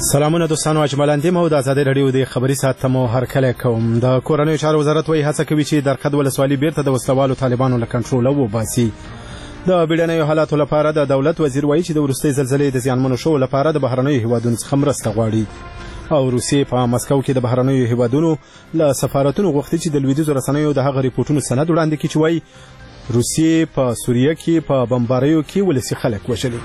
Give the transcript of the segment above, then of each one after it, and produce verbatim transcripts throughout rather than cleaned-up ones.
سلامونه دوستانو، اجمل اندیم او د آزادۍ رادیو د خبري ساعت ته مو هرکلی کوم. د کورنیو چارو وزارت وایي هڅه کوي چې درقد ولسوالي بیرته د وسلوالو طالبانو له کنټروله وباسي. د بیړنیو حالاتو لپاره د دولت وزیر وایي چې د وروستۍ زلزلې د زیانمنو شوو لپاره د بهرنیو هیوادونو څخه مرسته غواړي. او روسیې په مسکو کې د بهرنیو هیوادونو له سفارتونو غوښتي چې د لویدیځو رسنیو د هغه ریپورټونو سند وړاندې کړي چې وایي روسیې په سوریه کې په بمباریو کې ولسي خلک وژلي.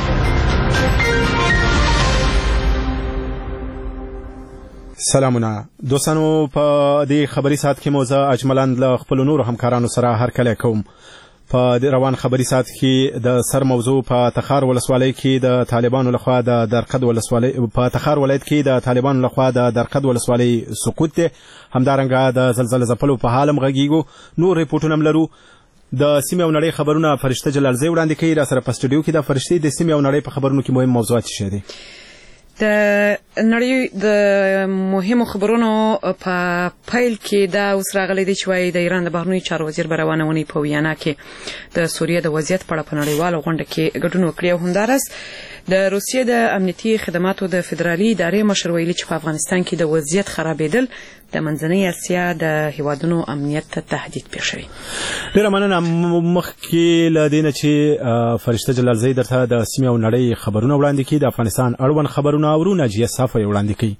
سلامونه دوستانو، په دې خبري ساعت کې مو زه اجملند له خپل نورو همکارانو سره هرکلی کوم. په روان خبري ساعت کې د سر موضوع په تخار ولسوالۍ کې د طالبانو لخوا د درقد ولسوالۍ په تخار ولایت کې د طالبانو لخوا د درقد ولسوالۍ سقوط دی. همدارنګه د زلزلې ځپلو په حال هم غږیږو. نور ریپورټونه هم لرو. د سیمې او نړۍ خبرونه فرشته جلالزی وړاندې کوي. را سره په سټوډیو کې د فرشتې د سیمې او نړۍ په خبرونو کې مهم موضوعات څه دي؟ د نړۍ د مهمو خبرونو په پیل کې دا اوس راغلی دی چې وايي د ایران د بهرنیو چارو وزیر به روانه ونې په ویانا کې د سوریه د وضعیت په اړه په نړیواله غونډه کې ګډون وکړي. او همداراز د روسیې د امنیتي خدماتو د فدرالي ادارې مشر ویلي چې په افغانستان کې د وضعیت خرابېدل د منځنۍ اسیا د هیوادونو امنیت ته تهدید پیښوي. ډېره مننه. مخکې له دې نه چې فرشته جلالزی درته د سیمې او نړۍ خبرونه وړاندې کړي، د افغانستان اړوند خبرونه اورو. ناجیه صافه یې وړاندې کړي.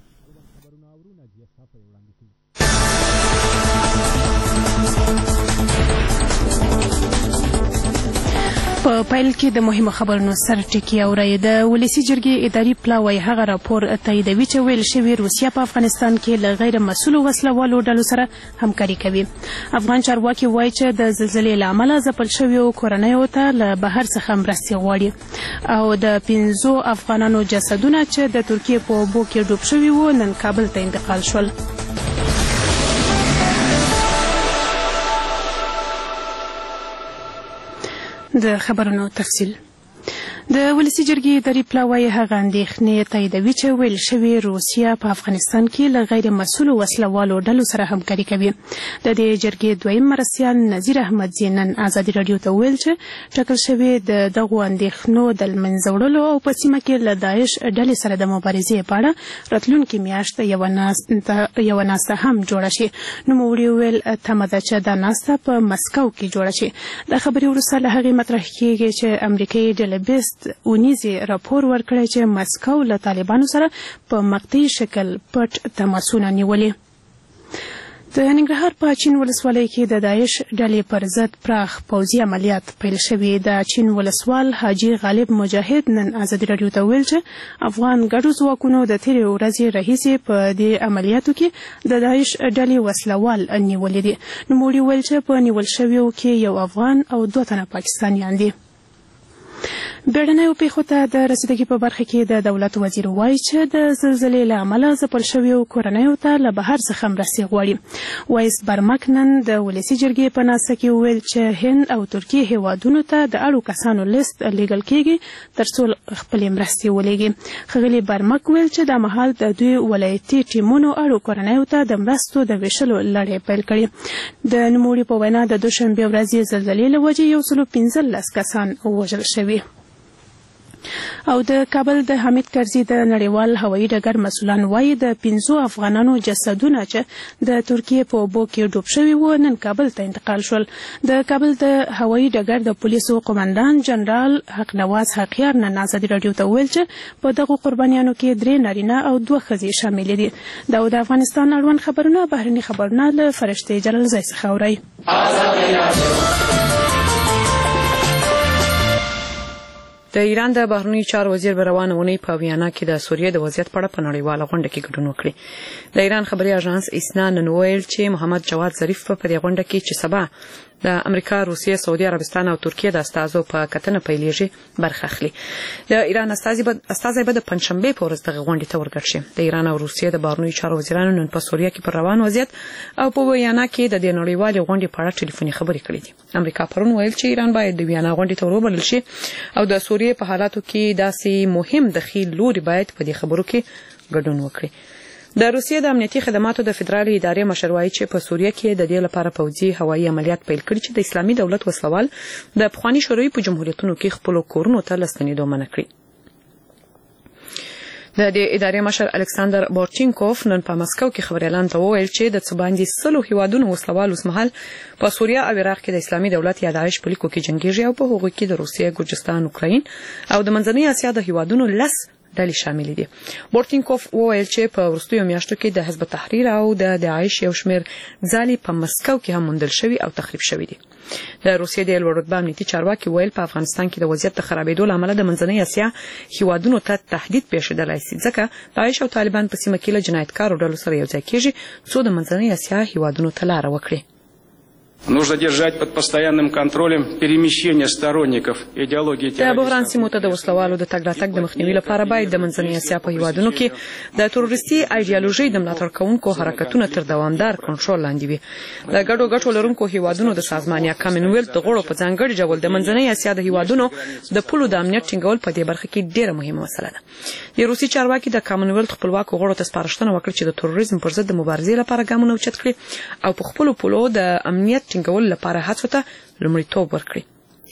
په پیل کې د مهمو خبرونو سر ټکی اوري. د ولسی جرګې اداري پلاوی هغه راپور تاییدوي چې ویل شوی روسیا په افغانستان کې له غیر مسؤلو وسلوالو ډلو سره همکاري کوي. افغان چارواکي وایي چې د زلزلې له امله ځپل شویو کورنیو ته له بهر څخه مرستې غواړي. او د پنځو افغانانو جسدونه چې د ترکیې په اوبو کې ډوب شوي وو نن کابل ته انتقال شول. د خبرونو تفصیل. د ولسی جرګې اداري پلاوی هغه اندېښنې تاییدوي چې ویل شوی روسیا په افغانستان کې له غیر مسؤلو وسلوالو ډلو سره همکاري کوي. د دې جرګې دویم مرستیال نظیر احمدزي نن آزادي رادیو ته ویل چې ټاکل شوی د دغو اندېښنو د له منځه وړلو او په سیمه کې له داعش ډلې سره د مبارزې په اړه راتلونکې میاشت یوه یوه ناسته هم جوړه شي. نوموړي وویل تمه ده چې دا ناسته په مسکو کې جوړه شي. د خبرې وروسته له هغې مطرح کېږي چې امریکایي ډله بیس اونیزي راپور ورکړی چې مسکو له طالبانو سره په مقطعي شکل پټ تماسونه نیولي. د ننګرهار په چین ولسوالۍ کې د داعش ډلې پر ضد پراخ پوځي عملیات پیل شوي. د چین ولسوال حاجي غالب مجاهد نن آزادي رادیو ته ویل چې افغان ګډو ځواکونو د تېرې ورځې راهیسې په دې عملیاتو کې د داعش ډلې وسلوال نیولي دي. نوموړي ویل چې په نیول شویو کې یو افغان او دوه تنه پاکستانیان دي. بیړنیو پیښو ته د رسیدګۍ په برخه کې د دولت وزیر وایي چې د زلزلې له امله ځپل شویو کورنیو ته له بهر څخه مرستې غواړي. وایس برمک نن د ولسي جرګې په ناسته کې وویل چې هند او ترکیې هیوادونو ته د اړو کسانو لیست لیږل کېږي تر څو خپلې مرستې ولېږي. ښاغلي برمک ویل چې دا مهال د دوی ولایتي ټیمونو اړو کورنیو ته د مرستو د ویشلو لړۍ پیل کړي. د نوموړي په وینا د دوشنبې ورځې زلزلې له وجې یو سلو پنځلس کسان وژل شوي. او د کابل د حمید کرزي د نړیوال هوایي ډګر مسؤلان وایي د پنځو افغانانو جسدونه چې د ترکیې په اوبو کې ډوب شوي وو نن کابل ته انتقال شول. د کابل د هوایي ډګر د پولیسو قومندان جنرال حق نواز حقیار نن آزادي رادیو ته ویل چې په دغو قربانیانو کې درې نارینه او دوه ښځې شاملې دي. دا د افغانستان اړوند خبرونه بهرني خبرونه له فرشتې جلالزی څخه اورئ. د ایران د بهرنیو چارو وزیر به روانه ونې په ویانا کې د سوریه د وضعیت په اړه په نړیواله غونډه کې ګډون وکړي. د ایران خبري اژانس اسنا نن ویل چې محمد جواد ظریف په دې غونډه کې چې سبا د امریکا، روسیې، سعودي عربستان او ترکیه د استازو په کتنه پیلېږي برخه اخلي. د ایران استازي به استازي به د پنځشنبه په ورځ دغه غونډې ته ورګډ شي. د ایران او روسیې د بهرنیو چارو وزیرانو نن په سوریه کې پر روان وضعیت او په ویانا کې د نړیوالې غونډې په اړه ټلیفوني خبرې کړې دي. امریکا پرون ویل چې ایران باید د ویانا غونډې ته وروبلل شي او د سوریې په حالاتو کې داسې مهم دخیل لوري باید په دې خبرو کې ګډون وکړي. د روسیې د امنیتي خدماتو د فدرالي ادارې مشر وایي چې په سوریه کې د دې لپاره پوځي هوایي عملیات پیل کړي چې د اسلامي دولت وسلوال د پخواني شوروي په جمهوریتونو کې خپل کورونو ته لستنېدو منع کړي. د دې ادارې مشر الکساندر بورچینکوف نن په مسکو کې خبريالان ته وویل چې د څه باندې سلو هیوادونو وسلوالو سمحل په سوریه او عراق کې د اسلامي دولت یا داعش په لیکو کې جنگیږي او په هغو کې د روسیې، ګرجستان، اوکراین او د منځنۍ اسیا د هیوادونو لس ډلې شامل دي. بورټینکوف وویل چې په وروستیو میاشتو کې د حزب تحریر او د داعش یو شمېر ځالې په مسکو کې هم موندل شوي او تخریب شوي دي. د روسیې د لوړ رتبه امنیتي چارواکي ویل په افغانستان کې د وضعیت د خرابېدو له امله د منځنۍ اسیا هیوادونو ته تهدید پیښېدلی شي، ځکه داعش او طالبان په سیمه کې له جنایتکارو ډلو سره یو ځای کېږي څو د منځنۍ اسیا هیوادونو ته لاره وکړي. Нужно держать под постоянным контролем перемещение сторонников идеологии терроризма. د بحران سیمو ته د وسلوالو د تګ راتګ د مخنیوي لپاره باید د منځنۍ اسیا په هیوادونو کې د تروریستي ایډیالوژي د ملاتړ کوونکو حرکتونو تر دوامدار کنټرول لاندې وي. د ګډو ګټو لرونکو هیوادونو د سازمان یا کامنویلت د غړو په ځانګړي ډول د منځنۍ اسیا د هیوادونو د پولو د امنیت ټینګول په دې برخه کې ډیره مهمه مسله ده. د روسي چارواکي د کامنویلت خپلواکو غړو ته سپارښتنه وکړه چې د تروریزم پر ضد د مبارزې لپاره ګامونه اوچت کړي او په خپلو پولو د امنیت ټینګول لپاره هڅو ته لومړیتوب ورکړي.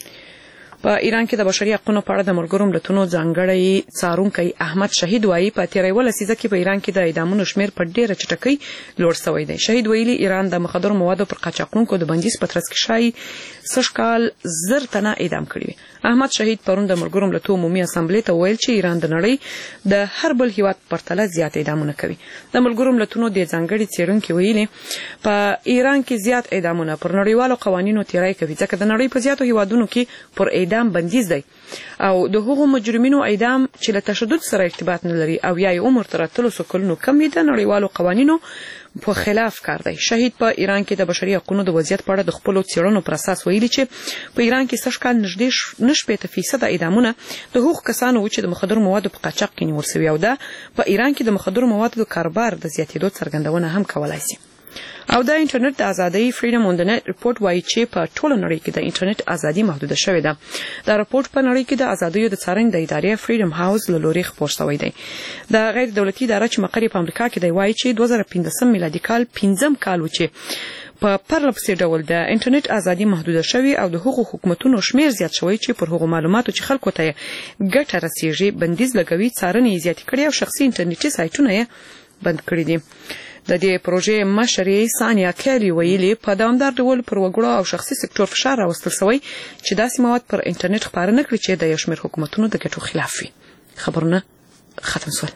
په ایران کې د بشري حقوقو په اړه د ملګرو ملتونو ځانګړی څارونکی احمد شهید وایي په تیرې لسیزه کې په ایران کې د اعدامونو شمېر په ډیره چټکۍ لوړ شوی دی. شهید ویلي ایران د مخدرو موادو پر قاچاقونکو د بندیز په ترڅ کې شایي سږ کال زر تنه اعدام کړي وي. احمد شهید پرون د ملګرو ملتونو عمومي اسامبلې ته ویل چې ایران د نړۍ د هر بل هیواد په پرتله زیات اعدامونه کوي. د ملګرو ملتونو د ځانګړي څېړونکي ویلي په ایران کې زیات اعدامونه پر نړیوالو قوانینو تیری کوي، ځکه د نړۍ په زیاتو هیوادونو کې پر اعدام بندیز دی او د هغو مجرمینو اعدام چې له تشدد سره ارتباط نه لري او یا عمر تر اتلسو کلونو کم وي د نړیوالو قوانینو په خلاف کار دی. شهید په ایران کې د بشري حقوقو د وضعیت په اړه د خپلو څېړنو پر اساس ویلي چې په ایران کې سږ کال نږدې نه شپېته فیصده اعدامونه د هغو کسانو چې د مخدرو موادو په قاچاق کې نیول شوي او دا په ایران کې د مخدرو موادو د کاروبار د زیاتېدو څرګندونه هم کولای شي. او د انټرنیټ د ازادۍ فریډم اون د نت ریپورت وایي چې په ټوله نړۍ کې د انټرنیټ ازادي محدوده شوې ده. دا راپورټ په نړۍ کې د ازادیو د څارنې د ادارې فریډم هاوس له لوري خپور شوی دی. د غیر دولتي اداره چې مقر په امریکا کې دی وایي چې دوه زره پنځلسم میلادي کال پنځم کال و چې په پرله پسې ډول د انټرنیټ ازادي محدوده شوې او د هغو حکومتونو شمیر زیات شوی چې پر هغو معلوماتو چې خلکو ته ګټه رسیږي بندیز لګوي، څارنې زیاتې کړي او شخصي انټرنیټي سایټونه یې بند کړي دي. د دې پروژې مشرې سانیا کیلی ویلي په دوامدار ډول پر وګړو او شخصي سکتور فشار راوستل شوی چې داسې مواد پر انټرنیټ خپاره نه کړي چې د یو شمېر حکومتونو د ګټو خلاف وي. خبرونه ختم شول.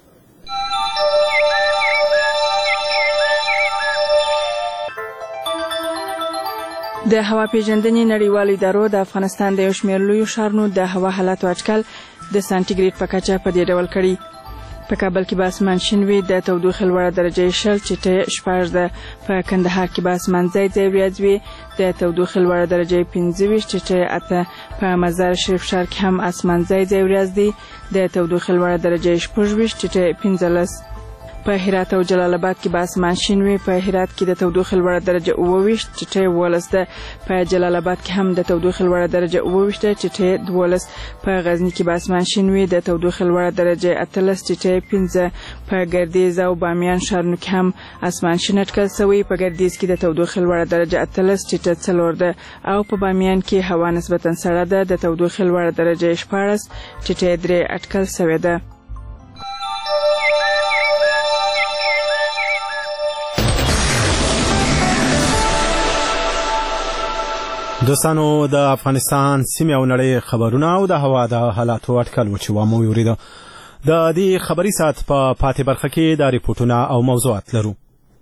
د هوا پیژندنې نړیوالو ادارو د افغانستان د یو شمېر لویو ښارونو د هوا حالاتو اټکل د سانټیګریډ په کچه په دې ډول کړي. په کابل کې به اسمان شین وي، د تودوخې لوړه درجه شل چټۍ شپږ ده. په کندهار کې به اسمان ځای ځای وریځ وي، د تودوخې لوړه درجه پنځه ویشت چټۍ اته. په مزار شریف ښار کې هم اسمان ځای ځای وریځ دی، د تودوخې لوړه درجه شپږ ویشت چټۍ پنځلس. په هرات او جلال آباد کې به اسمان شین وي، په هرات کې د تودوخې لوړه درجه اووه ویشت چټۍ اوولس ده. په جلال آباد کې هم د تودوخې لوړه درجه اووه ویشت چټۍ دولس. په غزني کې به اسمان شین وي، د تودوخې لوړه درجه اتلس چټۍ پنځه. په ګردیز او بامیان ښارونو کې هم اسمان شین اټکل شوی، په ګردیز کې د تودوخې لوړه درجه اتلس چټۍ څلور ده او په بامیان کې هوا نسبتا سړه ده، د تودوخې لوړه درجه شپاړس چټۍ درې اټکل شوې ده. دوستانو د افغانستان سیمه او نړۍ خبرونه او د هوا د حالاتو اټکل و چې وامو یوریده. د دې خبري سات په پاتې برخه کې د ریپورتونه او موضوعات لرو.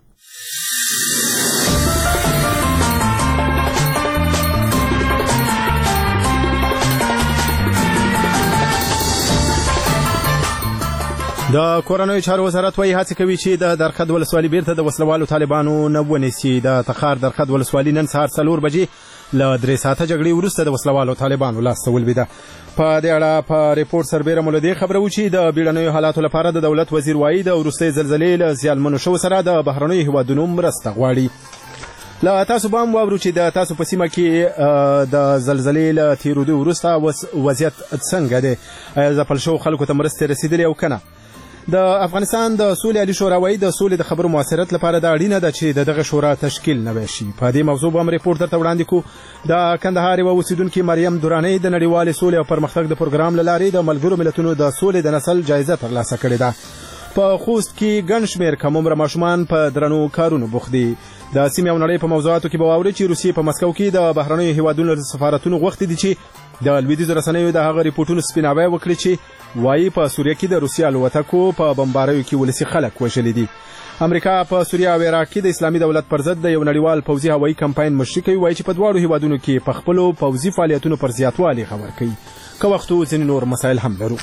د کورنیو چارو وزارت وايي هڅه کوي چې د درخد ولسوالۍ بیرته د وسلوالو طالبانو نه ونیسي. د تخار درخد ولسوالۍ نن سهار څلور بجې له درې ساعته جګړې وروسته د وسلوالو طالبانو لاسته ولوېده. په دې اړه په ریپورت سربیره مو له دې خبره و چې د بیړنیو حالاتو لپاره د دولت وزیر وايي د وروستۍ زلزلې له زیانمنو شوو سره د بهرنیو هیوادونو مرسته غواړي. له تاسو به هم واورو چې د تاسو په سیمه کې د زلزلې له تېرېدو وروسته وضعیت څنګه دی، آیا ځپل شوو خلکو ته مرستې رسېدلې او که نه. د افغانستان د سولې عالی شورا وايي د سولې د خبرو موثریت لپاره دا اړینه ده چې دغه شورا تشکیل نوی شي. په دې موضوع به هم ریپورټ درته وړاندې کوو. د کندهار یوه اوسیدونکي مریم درانۍ د نړیوالې سولې او پرمختګ د پروګرام له لارې د ملګرو ملتونو د سولې د نسل جایزه ترلاسه کړې ده. په خوست کې ګڼ شمېر کم عمره ماشومان په درنو کارونو بوخت دي. د سیمې او نړۍ په موضوعاتو کې به واورئ چې روسیې په مسکو کې د بهرنیو هیوادونو د سفارتونو غوښتي دي چې د لویدیځو رسنیو د هغه ریپورټونو سپیناوی وکړي چې وایي په سوریه کې د روسیې الوتکو په بمباریو کې ولسي خلک وژلي دي. امریکا په سوریه او عراق کې د اسلامي دولت پر ضد د یو نړیوال پوځي هوایي کمپاین مشري کوي. وایي چې په دواړو هیوادونو کې په خپلو پوځي فعالیتونو پر زیاتوالي خبر کوي. که وخت و ځینې نور مسایل هم لرو.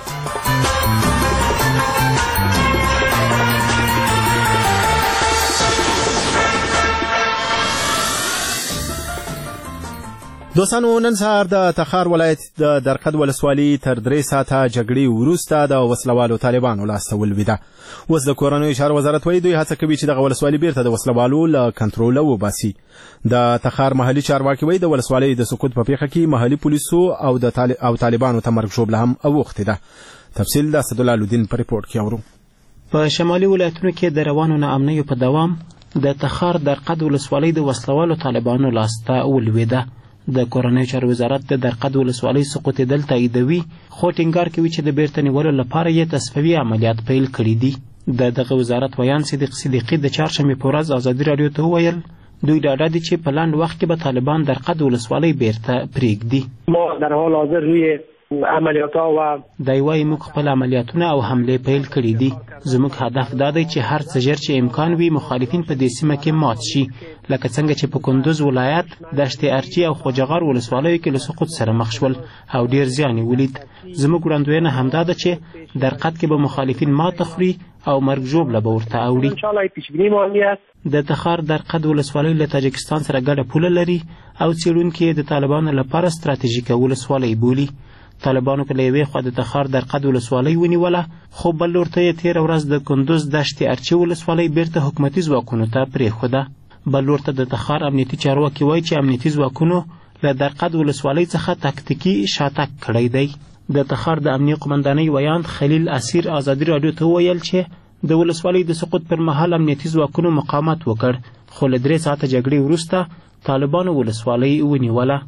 دوستانو، نن سهار د تخار ولایت د درقد ولسوالي تر درې ساعته جګړې وروسته د وسلوالو طالبانو لاسته ولوېده. اوس د کورنیو چارو وزارت وایي دوی هڅه کوي چې دغه ولسوالي بیرته د وسلوالو له کنټروله وباسي. د تخار محلي چارواکي وایي د ولسوالۍ د سقوط په پیښه کې محلي پولیسو او د طالب او طالبانو ته مرګ ژوبله هم اوښتې ده. تفصیل د اسدالله لودین په ریپورټ کې اورو. په شمالي ولایتونو کې د روانو ناامنیو په دوام د تخار درقد ولسوالۍ د وسلوالو طالبانو لاسته ولوېده. د کورنیو چارو وزارت د درقد ولسوالۍ سقوطېدل تاییدوي، خو ټینګار کوي چې د بیرته نیولو لپاره یې تصفیوي عملیات پیل کړي دي. د دغه وزارت ویان صدیق صدیقي د چهارشنبې په ورځ ازادي راډیو ته وویل دوی ډاډه دي چې په لنډ وخت کې به طالبان درقد ولسوالۍ بیرته پرېږدي. ما در حال حاضر روی عملیات ها و دی وایي موږ خپل عملیاتونه او حملې پیل کړي دي. زموږ هدف دا دی چې هر څه ژر چې امکان وي مخالفین په دې سیمه کې مات شي، لکه څنګه چې په کندوز ولایت دشت ارچي او خوجغار ولسوالیو کې له سقوط سره مخ شول او ډیر زیان یې ولید. زموږ وړاندوینه همدا ده چې درقد کې به مخالفین ماته خوري او مرګ ژوبله به ورته اوړي. د تخار درقد ولسوالۍ له تاجکستان سره ګډه پوله لري او څېړونکي د طالبانو لپاره ستراتیژیکه ولسوالۍ بولي. طالبانو په یوې خوا د تخار درقد ولسوالۍ ونیوله، خو بل لور ته یې تېره ورځ د کندوز دشت ارچي ولسوالۍ بیرته حکومتي ځواکونو ته پرېښوده. بل لور ته د تخار امنیتي چارواکي وایي چې امنیتي ځواکونو له درقد ولسوالۍ څخه تکتیکي شاتګ کړی دی. د تخار د امنیه قمندانۍ ویاند خلیل اسیر ازادي راډیو ته وویل چې د ولسوالۍ د سقوط پر مهال امنیتي ځواکونو مقاومت وکړ، خو له درې ساعته جګړې وروسته طالبانو ولسوالۍ ونیوله.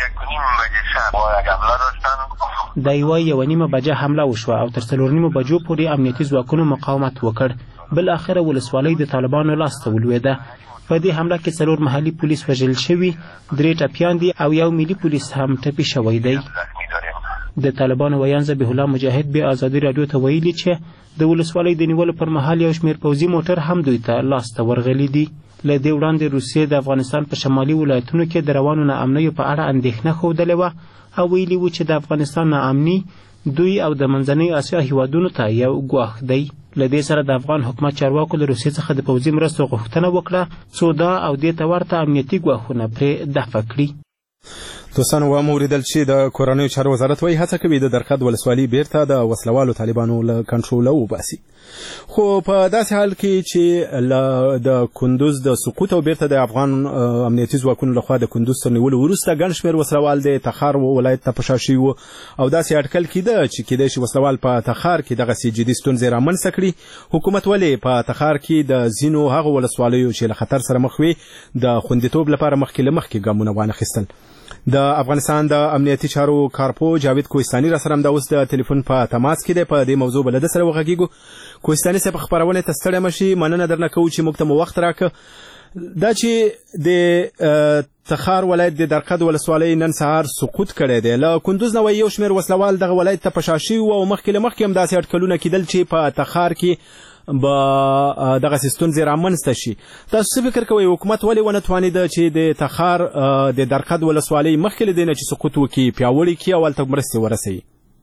دی وایي یوه نیمه بجه حمله وشوه او تر څلور نیمو بجو پورې امنیتي ځواکونو مقاومت وکړ. بالاخره ولسوالۍ د طالبانو لاسته ولوېده. په دې حمله کې څلور محلي پولیس وژل شوي، درې ټپیان دي او یو ملي پولیس هم ټپي شوی دی. د طالبانو ویان ذبیح الله مجاهد به ازادي راډیو ته ویلي چې د ولسوالۍ د نیولو پر مهال یو شمېر پوځي موټر هم دوی ته لاسته ورغلي دي. له دې وړاندې روسیې د افغانستان په شمالي ولایتونو کې د روانو ناامنیو په اړه اندېښنه ښودلې وه او ویلي وو چې د افغانستان ناامني دوی او د منځنۍ اسیا هیوادونو ته یو ګواښ دی. له دې سره د افغان حکومت چارواکو له روسیې څخه د پوځي مرستو غوښتنه وکړه څو دا او دې ته ورته امنیتي ګواښونه پرې دفع کړي. دوستانو، واوریدل چې د کورنیو چارو وزارت وایي هڅه کوي د درقد ولسوالي بیرته د وسلوالو طالبانو له کنټروله وباسي. خو په داسې حال کې چې د کندوز د سقوط او بیرته د افغان امنیتي ځواکونو لخوا د کندوز تر نیولو وروسته ګڼ شمېر وسلوال د تخار ولایت ته په شا شوي وو او داسې اټکل کېده چې کېدای شي وسلوال په تخار کې دغسې جدي ستونزې رامنځته کړي. حکومت ولې په تخار کې د ځینو هغو ولسوالیو چې له خطر سره مخ وي د خوندیتوب لپاره مخکې له مخکې ګامونه وانخیستل؟ د افغانستان د امنیتي چارو کارپو جاوید کوهستاني را سره همدا اوس د ټلیفون په تماس کې دی. په دې موضوع به له ده سره وغږیږو. کوهستاني صاحب، خپرونې ته ستړی مه شي، مننه درنه کوو چې موږ ته مو وخت راکړه. دا چې د تخار ولایت د درقد ولسوالۍ نن سهار سقوط کړی دی، له کندوز نه وایي یو شمېر وسلوال دغه ولایت ته په شا شوي وو او مخکې له مخکې هم داسې اټکلونه کېدل چې په تخار کې به دغسې ستونزې رامنځته شي. تاسو څه فکر کوئ حکومت ولې ونه توانېده چې د تخار د درقد ولسوالۍ مخکې له دې نه چې سقوط وکړي پیاوړې کړي او هلته مرستې ورسوي؟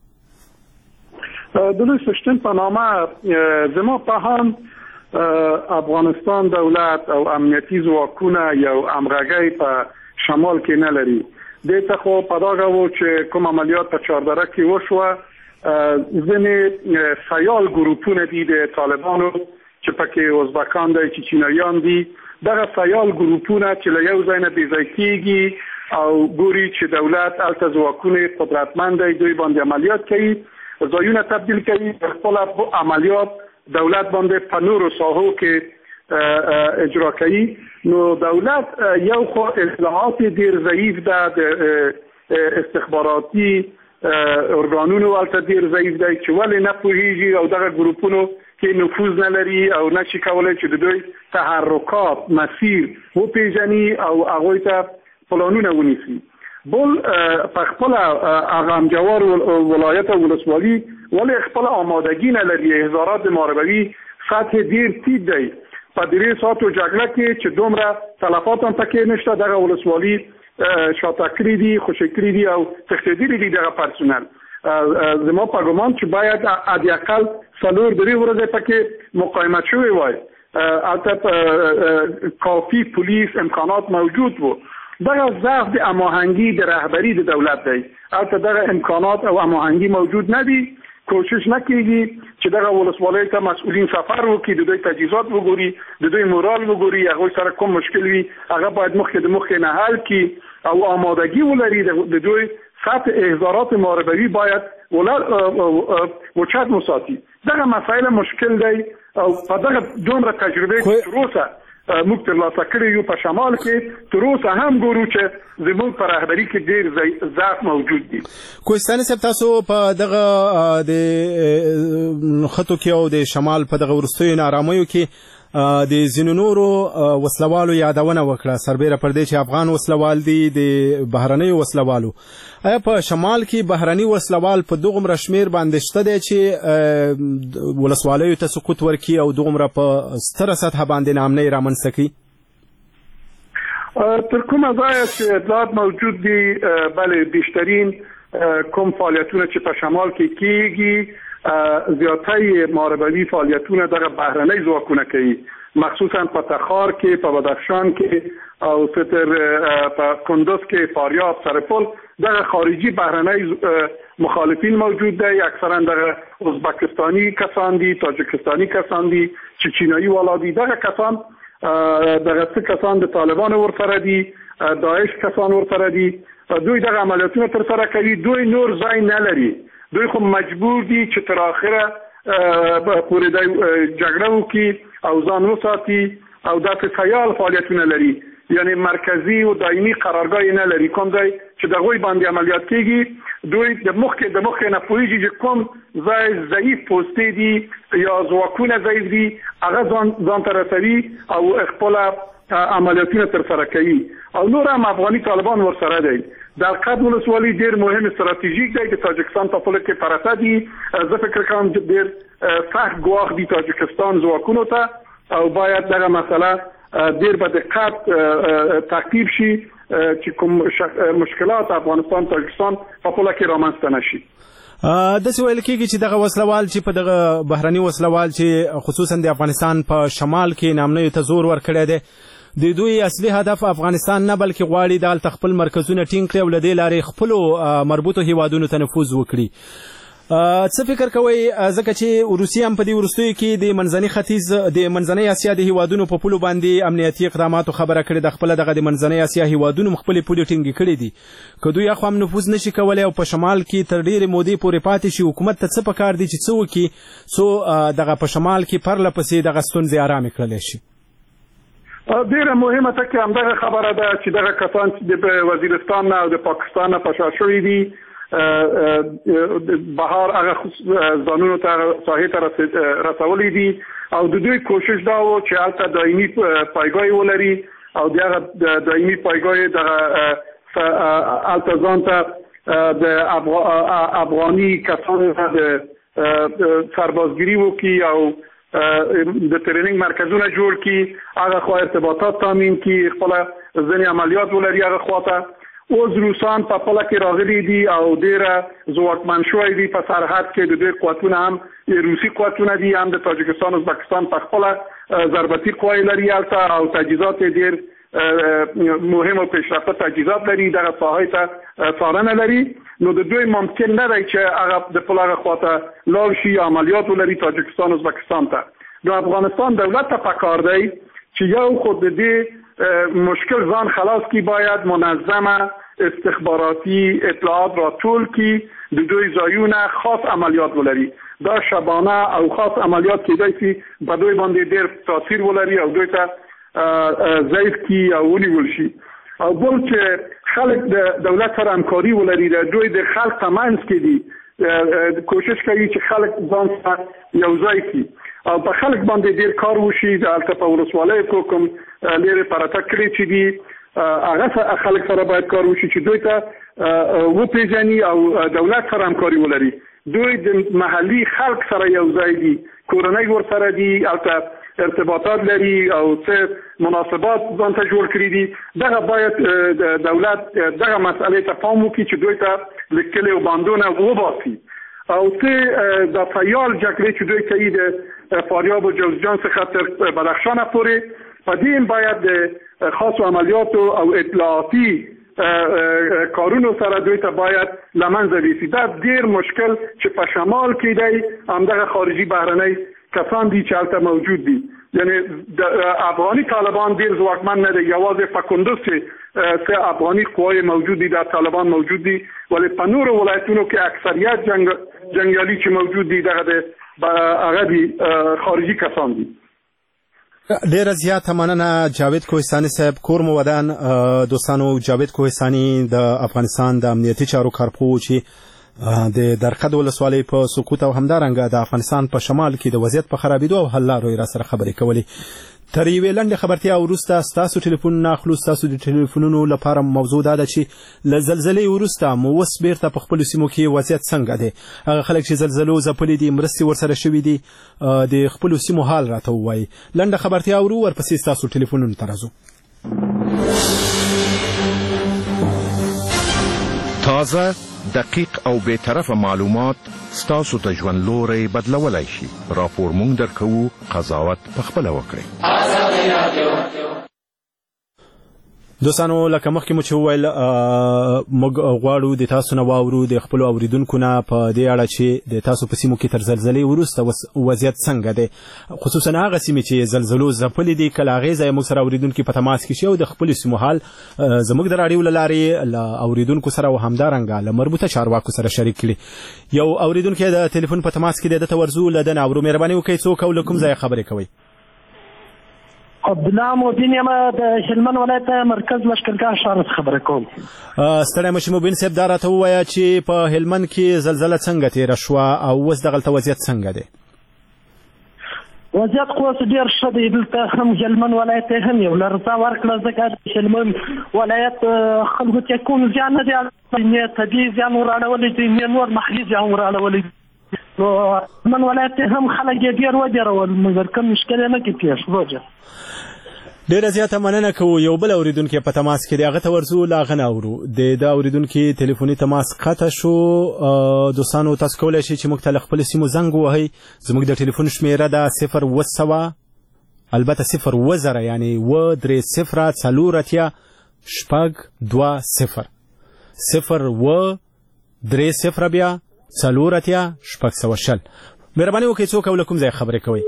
د لوی سشتن په نامه زما په هم افغانستان دولت او امنیتي ځواکونه یو همغږۍ په شمال کې نه لري. دې ته خو په ډاګه وو چې کوم عملیات په چهاردره کې وشوه، ځینې سیال ګروپونه دي د طالبانو چې پکې ازبکان دي، چچنیان دي. دغه سیال ګروپونه چې له یو ځای نه بې ځای کېږي او ګوري چې دولت هلته ځواکونه قدرتمند دی، دوی باندې عملیات کوي ځایونه تبدیل کوي، خپل عملیات دولت باندې په نورو ساحو کې اجرا کوي. نو دولت یو خو اطلاعات ډیر ضعیف ده، د استخباراتي ارګانونو ولته ډیر ضعیف دی چې ولې نه پوهیږي او دغه ګروپونو کې نفوذ نه لري او نشي کولی چې د دوی تحرکات مسیر وپیژني او هغوی ته پلانونه ونیسي. بل په خپل هغه امجوار ولایت او ولسوالي ولې خپل آمادګي نه لري. هزارات محاربوي سطح ډیر ټیټ دی. په درې ساعتو جګړه کې چې دومره تلفات هم پکې نشته، دغه ولسوالي شاته کړي دي، خوشي کړي دي او تښتېدلي دي دغه پرسونل. زما په ګمان چې باید حداقل څلور درې ورځې پکې مقاومت شوی وای، البته کافي پولیس امکانات موجود وو. دغه ضعف د هماهنګي د رهبری د دولت دی، البته دغه امکانات او هماهنګي موجود نه دي. کوشش نه کیږي چې دغه ولسوالۍ ته مسؤلین سفر وکړي، د دوی تجهیزات وګوري، د دوی مورال وګوري، هغوی سره کوم مشکل وي هغه باید مخکې د مخکې نه حل کړي او آمادګي ولري. د دوی سطح احضارات محاربوي باید وچت وساتي. دغه مسایل مشکل دی او په دغه دومره تجربه کې تر اوسه موږ ترلاسه کړي یو په شمال کې، تر اوسه هم ګورو چې زموږ په رهبري کې ډېر ضعف موجود دي. کوهستاني صاحب، تاسو په دغه د خطو کې او د شمال په دغه وروستیو نارامیو کې د ځینو نورو وسلوالو یادونه وکړه، سربیره پر دې چې افغان وسلوال دي د بهرنیو وسلوالو. آیا په شمال کې بهرني وسلوال په دغومره شمیر باندې شته دی چې ولسوالیو ته سقوط ورکړي او دغومره په ستره سطحه باندې ناامنۍ رامنځته کړي؟ تر کومه ځایه چې اطلاعات موجود دي، بله بیشترین کوم فعالیتونه چې په شمال کې کیږي زیاتای محاربوي فعالیتونه دغه بهرنۍ ځواکونه کوي، مخصوصا په تخار کې، په بدخشان کې او ستر په کندوز کې، فاریاب، سرپل دغه خارجي بهرنۍ مخالفین موجود دی. اکثرا دغه ازبکستانی کسان دي، تاجکستانی کسان دي، چچینایی والا دي. دغه کسان دغه څه کسان د طالبانو ورسره دي، داعش کسان ورسره دي. دوی دغه عملیاتونه تر سره کوي. دوی نور ځای نه لري، دوی خو مجبور دي چې تر اخره پورې د جګړه وکړي او ځان وساتي او داسې خیال فعالیتونه لري، یعنی مرکزی او دایمي قرارګاه نه لري. کوم ځای چې د هغوی باندې عملیات کېږي دوی د مخکې د مخکې نه پوهېږي چې کوم ځای ضعیف پوستې دي یا ځواکونه ضعیف دي، هغه ځان ځان ته رسوي او خپله عملیاتونه ترسره کوي. او نور هم افغاني طالبان ورسره دی. در قد ولسوالي ډیر مهم استراتیژیک دی، د تاجکستان په پوله کې پرته دي. زه فکر کوم چې ډیر سخت ګواښ دي تاجکستان ځواکونو ته او باید دغه مسله ډیر په دقت تعقیب شي چې کوم مشکلات افغانستان تاجکستان په پوله کې رامنځته نشي. داسې ویل کېږي چې دغه وسلوال چې په دغه بهرني وسلوال چې خصوصا د افغانستان په شمال کې ناامنیو ته زور ورکړی دی، د دوی اصلي هدف افغانستان نه بلکې غواړي دلته خپل مرکزونه ټینګ کړي او له دې لارې خپلو مربوطو هیوادونو ته نفوذ وکړي. څه فکر کوئ، ځکه چې روسیه هم په دې وروستیو کې د منځني ختیځ د منځنۍ اسیا د هیوادونو په پولو باندې امنیتي اقداماتو خبره کړې ده، خپله دغه د منځنۍ اسیا هیوادونو خپلې پولې ټینګې کړې دي. که دوی اخوا هم نفوذ نشي کولی او په شمال کې تر ډېرې مودې پورې پاتې شي، حکومت ته څه پکار دي چې څه وکړي څو دغه په شمال کې پرله پسې دغه ستونزې ارامې کړلی شي؟ ډیره مهمه ټکي همدغه خبره ده چې دغه کسان چې د وزیرستان نه او د پاکستان نه پاشا شوي دي، بهار هغه ځانونو ته ساحې ته رسولی دي او د دوی کوشش دا و چې هلته دایمي پایګاه ولري او د هغه دایمي پایګاه دغه هلته ځان ته د افغاني کسانو ته د سربازګري وکړي او د ټریننګ مرکزونه جوړ کړي، هغه خوا ارتباطات تامین کړي، خپله ځینې عملیات ولري هغه خواته. اوس روسان په پوله کې راغلي دي او ډېره ځواکمن شوي دي. په سرحد کې د دوی قوتونه هم روسي قوتونه دي، هم د تاجکستان او ازبکستان په خپله ضربتي قوای لري هلته او تجهیزات یې ډېر مهم او پیشرفته تجهیزات لري، دغه ساحې ته څارنه لري. نو د دوی ممکن نه دی چې هغه د پل هغه خواته لاړ شي یا عملیات ولري تاجکستان او ازبکستان ته. نو افغانستان دولت ته پکار دی چې یو خود د دې مشکل ځان خلاص کی، باید منظمه استخباراتی اطلاعات را ټول کی د دوی ځایونه خاص عملیات ولري. دا شبانه او خاص عملیات کېدای شي په دوی باندې ډېر تاثیر ولري او دوی ته ضعیف کی او ونیول شي. او بل چې خلک د دولت سره همکاري ولري، د دوی د خلک په منځ کې دي کوشش کوي چې خلک ځان سره یو ځای کړي او په خلک باندې ډېر کار وشي. دلته په ولسوالیو کې کوم لرې پرته کړي چې دي هغه خلک سره باید کار وشي چې دوی ته وپېژني او دولت سره همکاري ولري. دوی د محلي خلک سره یو ځای دي، کورنۍ ورسره دي، هلته ارتباطات لري او څه مناسبات ځان ته جوړ کړي دي. دغه باید دولت دغه مسئلې ته پام وکړي چې دوی ته له کلیو بندونه وباسي او څه د فعال جګړې چې دوی کوي د فاریاب او جوزجان څخه تر بدخشان پورې، په دې باید د خاصو عملیاتو او اطلاعاتي کارونو سره دوی ته باید لمنځه ویسي. دا ډېر مشکل چې په شمال کې دی، همدغه خارجي بهرنۍ کسان دي چې هلته موجود دي. یعنی د افغاني طالبان ډېر ځواکمن نه دی، یوازې په کندوز کې څه افغاني قواې موجود دي، د طالبان موجود دي، ولې په نورو ولایتونو کې اکثریت جنگ جنګیالي چې موجود دي دغه د هغه دي خارجي کسان دي. ډیره زیاته مننه جاوید کوهستاني صاحب. کور مو ودان دوستانو. جاوید کوهستاني د افغانستان د امنیتي چارو کارپوه چې د درقد ولسوالۍ په سقوط او همدارنګه د افغانستان په شمال کې د وضعیت په خرابېدو او حل لارو را سره خبرې کولې. تر یوې لنډې خبرتیا وروسته ستاسو ټلیفونونه اخلو. ستاسو د ټلیفونونو لپاره موضوع دا ده چې له زلزلې وروسته مو اوس بیرته په خپلو سیمو کې وضعیت څنګه دی. هغه خلک چې زلزلو ځپلي دي، مرستې ورسره شوي دي، د خپلو سیمو حال راته ووایي. لنډه خبرتیا ورو، ورپسې ستاسو ټلیفونونو ته راځو. تازه، دقیق او بی‌طرفه معلومات ستاسو ته ژوند لوری بدلولی شي. راپور مونږ درکوو، قضاوت پخپله وکړئ. دوستانو لکه مخکې مو چې وویل موږ غواړو د تاسو نه واورو د خپلو اوریدونکو نه په دې اړه چې د تاسو په سیمو کې تر زلزلې وروسته وضعیت څنګه دی، خصوصا هغه سیمې چې زلزلو ځپلې دي. که له هغې ځایه موږ سره اوریدونکي په تماس کې شي او د خپلو سیمو حال زموږ د راډیو له لارې له اوریدونکو سره او همدارنګه له مربوطه چارواکو سره شریک کړي. یو اوریدونکی د ټلیفون په تماس کې دی، دته ورځو له ده نه اورو. مهرباني وکړئ څوک او له کوم ځایه خبرې کوئ؟ عبدالله مبین یم، د هلمند ولایت مرکز لښکرګاه ښار څخه خبره کوم. ستړی مشي مبین صاحب، دا راته ووایه چې په هلمند کې زلزله څنګه تېره شوه او اوس دغلته وضعیت څنګه دی؟ وضعیت خو اوس ډېر ښه دی. دلته هم هلمند ولایت هم یو لرزه ورکړه، ځکه د هلمند ولایت خلکو ته کوم زیان نه دی، نه طبیعي زیان وراړولی دی، نه نور محلي زیان وراړولی دی. نو هلمند ولایت هم خلک یې ډېر ودېرول، مګر کوم مشکل یې نه کې پېښ روجه. ډیره زیاته مننه کوو. یو بل اوریدونکی په تماس کې دی، هغه ته ورځو، له هغه نه اورو. د دا اوریدونکي ټلیفوني تماس قطع شو. دوستانو تاسو کولی شئ چې موږ ته له خپلو سیمو زنګ ووهئ. زموږ د ټلیفون شمیره ده صفر اوه سوه، البته صفر اوه زره، یعنې اوه درې صفره څلور اتیا شپږ دوه صفر، صفر اوه درې صفره بیا څلور اتیا شپږ سوه شل. مهرباني وکړئ څوک او له کوم ځای خبرې کوئ؟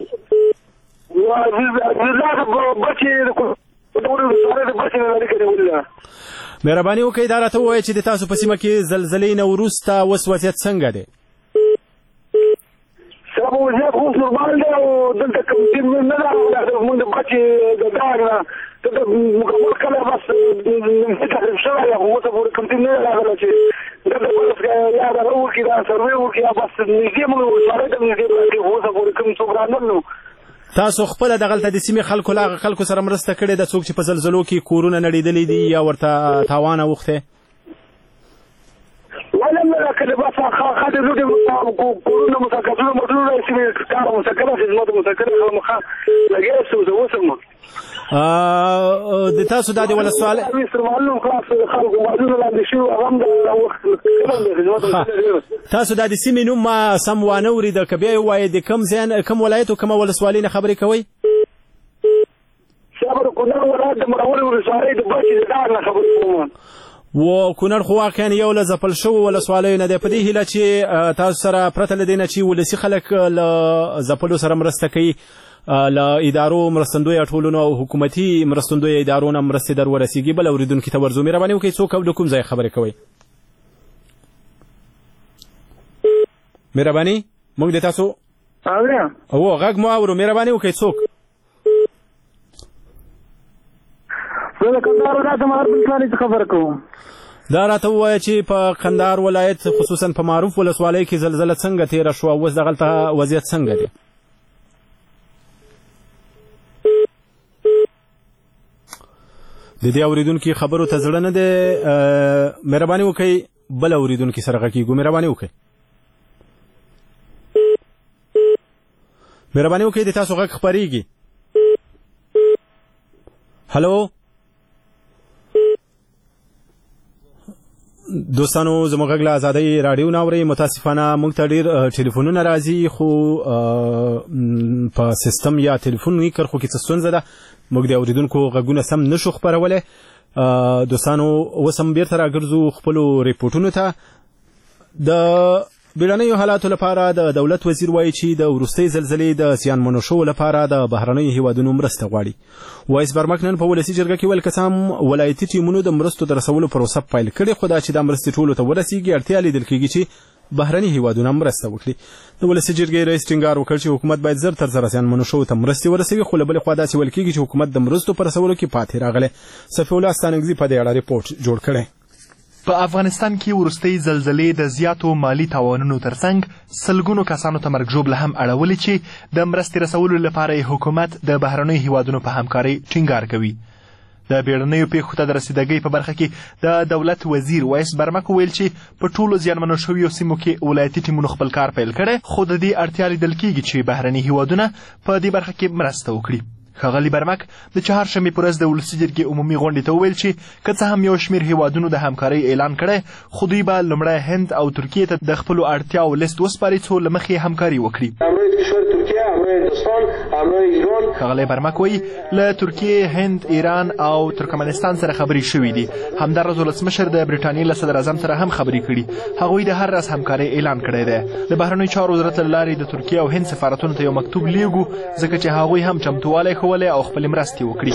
مهرباني وکړئ دا راته ووایئ چې د تاسو په سیمه کې زلزلې نه وروسته اوس وضعیت څنګه دی؟ صاحب وضعیت خو نورمال دی او دلته کوم ټیم نه ده، موږ د بچې د داغ نه مکمل کله بس تقریب شوی یم، اوسه پورې کوم ټیم نه دی راغلی چې دلته بس یا دغه وکړي، دا سروې وکړي، یا بس نږدې موږ ولسوالۍ ته نږدې راغلي، اوسه پورې کوم څوک رانغلل نو. تاسو خپله دغلته د سیمې خلکو له هغه خلکو سره مرسته کړې ده څوک چې په زلزلو کې کورونه نړېدلي دي یا ورته تاوان اوښتی؟ ولا لا كده بس خد زوجي كورونا مسكرة موضوع اسمه كار مسكرة خدمات مسكرة مخ لقيت سوزه وسمه ا د تاسو د دې ول سوال تاسو د دې سیمې نوم ما سم وانه ورید کبه وای د کم ځان کم ولایت او کم ولسوالۍ خبرې کوي صبر کونړ ولایت د مرول ولسوالۍ د بچی دا خبرې کوم و کونړ خو واقعا یو ل زپل شو ولسوالۍ نه د پدې هله چې تاسو سره پرته لدینه چې ولسی خلک ل زپلو سره مرسته کوي ل ادارو مرستندوی ټولونو او حکومتي مرستندوی ادارو نه مرسته در ورسیږي بل اوریدونکو ته ورزو مهرباني وکړئ څوک او کوم ځای خبرې کوي مهرباني موږ د تاسو اوریا او غږ مو اورو مهرباني وکړئ څوک زه د کندهار ولایت معروف ولسوالۍ څخه خبره کوم دا راته ووایه چې په کندهار ولایت خصوصا په معروف ولسوالۍ کې زلزله څنګه تېره شوه اوس دغلته وضعیت څنګه دی د دې اورېدونکي خبرو ته زړه نه دی مهرباني وکړئ بل اورېدونکي سره غږ کېږو مهرباني وکړئ مهرباني وکړئ د تاسو غږ خپرېږي هلو دوستانو زموږ غږ له ازادۍ راډیو نه اورئ متاسفانه موږ ته ډېر ټلیفونونه راځي خو په سیستم یا ټلیفوني کرښو کې څه ستونزه ده موږ د اورېدونکو غږونه سم نشو خپرولی دوستانو اوس هم بیرته راګرځو خپلو ریپورټونو ته د بیړنیو حالاتو لپاره د دولت وزیر وایي چې د وروستۍ زلزلې د زیانمنو شوو لپاره د بهرنیو هیوادونو مرسته غواړي وایس برمک نن په ولسي جرګه کې ویل که څه هم ولایتي ټیمونو د مرستو د رسولو پروسه پیل کړې خو دا چې دا مرستې ټولو ته ورسیږي اړتیا لیدل کېږي چې بهرني هیوادونه مرسته وکړي د ولسي جرګې رئیس ټینګار وکړ چې حکومت باید زر تر زره زیانمنو شوو ته مرستې ورسوي خو له بلې خوا داسې ویل کېږي چې حکومت د مرستو په رسولو کې پاتې راغلی صفي الله ستانکزي په دې اړه ریپورټ جوړ کړی په افغانستان کې وروستۍ زلزلې د زیاتو مالی تاوانونو ترڅنګ سلګونو کسانو ته مرګ ژوبله هم اړولې چې د مرستې رسولو لپاره حکومت د بهرنیو هیوادونو په همکارۍ ټینګار کوي د بیړنیو پیښو ته د رسیدګۍ په برخه کې د دولت وزیر وایس برمک ویل چې په ټولو زیانمنو شویو سیمو کې ولایتي ټیمونو خپل کار پیل کړی خو د دې اړتیا لیدل کېږي چې بهرني هیوادونه په دې برخه کې مرسته وکړي ښاغلي برمک د چهارشنبې په ورځ د ولسي جرګې عمومي غونډې ته وویل چې که څه هم یو شمېر هیوادونو د همکارۍ اعلان کړی خو دوی به لومړی هند او ترکیې ته د خپلو اړتیاو لیست وسپاري څو له مخې همکاري وکړي ښاغلی برمک وایي له ترکیې هند ایران او ترکمنستان سره خبرې شوي دي همداراز ولسمشر د برټانیې له صدر اعظم سره هم خبرې کړي هغوی د هر راز همکارۍ اعلان کړی دی د بهرنیو چارو وزارت له لارې د ترکیې او هند سفارتونو ته یو مکتوب لیږو ځکه چې هغوی هم چمتووالی ښوولی او خپلې مرستې وکړي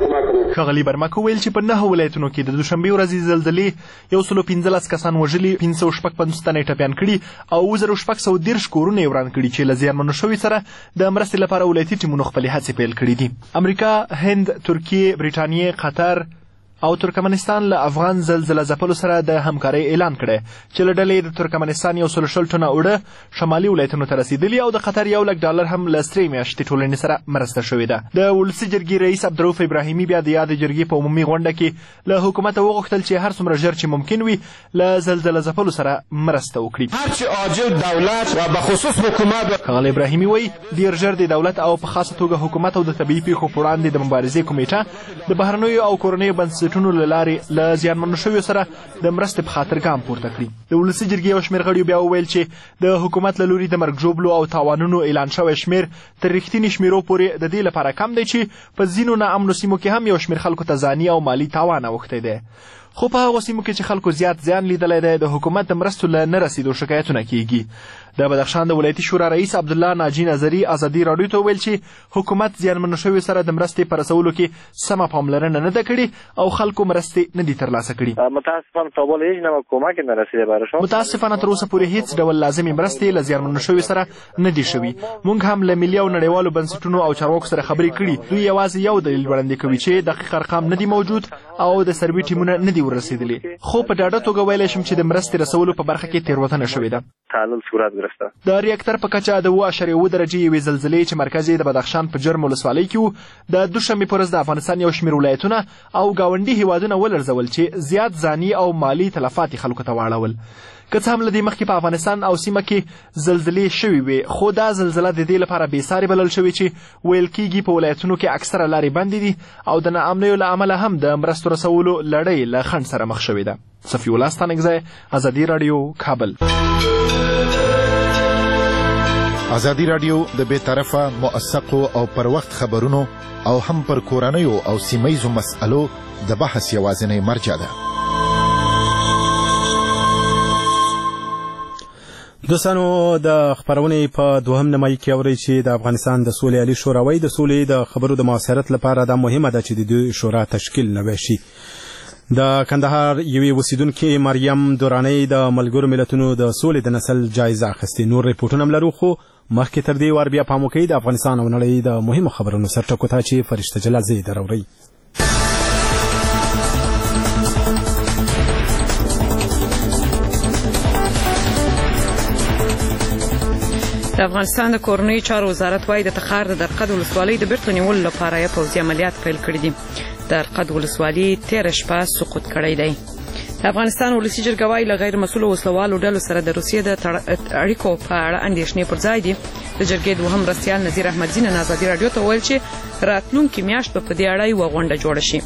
ښاغلي برمک وویل چې په نهه ولایتونو کې د دوشنبې ورځې زلزلې یو سلو پنځلس کسان وژلي پنځه سوه شپږ پنځوس تنه یې ټپیان کړي او اووه زره شپږ سوه دېرش کورونه یې وران کړي چې له زیانمنو شوي سره د مرستې لپاره ولایتي ټیمونو خپلې هڅې پیل کړي دي امریکا هند ترکیې برټانیې قطر او ترکمنستان له افغان زلزله ځپلو سره د همکارۍ اعلان کړی چې له ډلې د ترکمنستان یو سلو شل ټنه اوړه شمالي ولایتونو ته رسېدلي او د قطر یو لک ډالر هم له سترې میاشتې ټولنې سره مرسته شوې ده د ولسي جرګې رئیس عبدالرؤف ابراهیمي بیا د یادې جرګې په عمومي غونډه کې له حکومته وغوښتل چې هر څومره ژر چې ممکن وي له زلزله ځپلو سره مرسته وکړي هر چې عاجل دولت و به خصوص حکومت ښاغلی ابراهیمي وایي ډېر ژر د دولت او په خاصه توګه حکومت او د طبیعي پیښو په وړاندې د مبارزې کمیټه د بهرنیو او کورنیو بنسټونو له لارې له زیانمنو شویو سره د مرستې په خاطر ګام پورته کړي د ولسي جرګې یو شمېر غړیو بیا وویل چې د حکومت له لوري د مرګ ژوبلو او تاوانونو اعلان شوی شمېر تر رښتینې شمېرو پورې د دې لپاره کم دی چې په ځینو ناامنو سیمو کې هم یو شمېر خلکو ته ځاني او مالي تاوان اوښتی دی خو په هغو سیمو کې چې خلکو زیات زیان لیدلی دی د حکومت د مرستو له نه رسېدو شکایتونه کېږي د بدخشان د ولایتي شورا رئیس عبدالله ناجي نظري ازادي راډیو ته وویل چې حکومت زیانمنو شویو سره د مرستې په رسولو کې سمه پاملرنه نه ده کړې او خلکو مرستې نه دي ترلاسه کړي متاسفانه تا بالا هیچ نوع کمک نرسیده براشون متاسفانه تر اوسه پورې هیڅ ډول لازمې مرستې له زیانمنو شویو سره نه دي شوي موږ هم له ملي او نړیوالو بنسټونو او چارواکو سره خبرې کړي دوی یوازې یو دلیل وړاندې کوي چې دقیق ارقام نه دي موجود او د سروي ټیمونه نه دي ورسېدلي خو په ډاډه توګه ویلی شم چې د مرستې رسولو په برخه کې تېروتنه شوې ده تعلل صورت گرفته د ریاکټر په کچه د اوه اعشاریه اوه درجې یوې زلزلې چې مرکز یې د بدخشان په جرم ولسوالۍ کې و د دوشنبې په ورځ د افغانستان یو شمېر ولایتونه او ګاونډي هیوادونه ولړزول چې زیات ځاني او مالي تلفات یې خلکو ته واړول که څه هم له دې مخکې په افغانستان او سیمه کې زلزلې شوې وې خو دا زلزله د دې لپاره بېسارې بلل شوې چې ویل کېږي په ولایتونو کې اکثره لارې بندې دي او د ناامنیو له امله هم د مرستو رسولو لړۍ له خنډ سره مخ شوې ده صفي الله ستانکزی ازادي راډیو کابل ازادي راډیو د بې طرفه موثقو او پر وخت خبرونو او هم پر کورنیو او سیمهیزو مسألو د بحث یوازینی مرجع ده دوستانو د خبرونې په دوهم نیمایي کې اورئ چې د افغانستان د سولې عالي شوراوی د سولې د خبرو د مؤثریت لپاره دا مهمه ده چې د دوی شورا تشکیل نوی شي د کندهار یوې اوسیدونکې مریم درانۍ د ملګرو ملتونو د سولې د نسل جایزه اخیستې. نور ریپورټونه هم لرو، خو مخکې تر دې وار بیا پام وکړئ د افغانستان او نړۍ د مهمو خبرونو سرټکو ته چې فرشته جلال زه یې دروړئ. د افغانستان د کورنیو چارو وزارت وايي د تخار د درقد ولسوالۍ د بیرته نیولو لپاره یې پوځي عملیات پیل کړي دي. د درقد ولسوالۍ تېره شپه سقوط کړی دی. د افغانستان ولسي جرګه وايي له غیر مسؤلو وسلوالو ډلو سره د روسیې د اړیکو په اړه اندېښنې پر ځای دي. د جرګې دوهم مرستیال نذیر احمدزي نن ازادي راډیو ته وویل چې راتلونکې میاشت به په دې اړه یوه غونډه جوړه شي.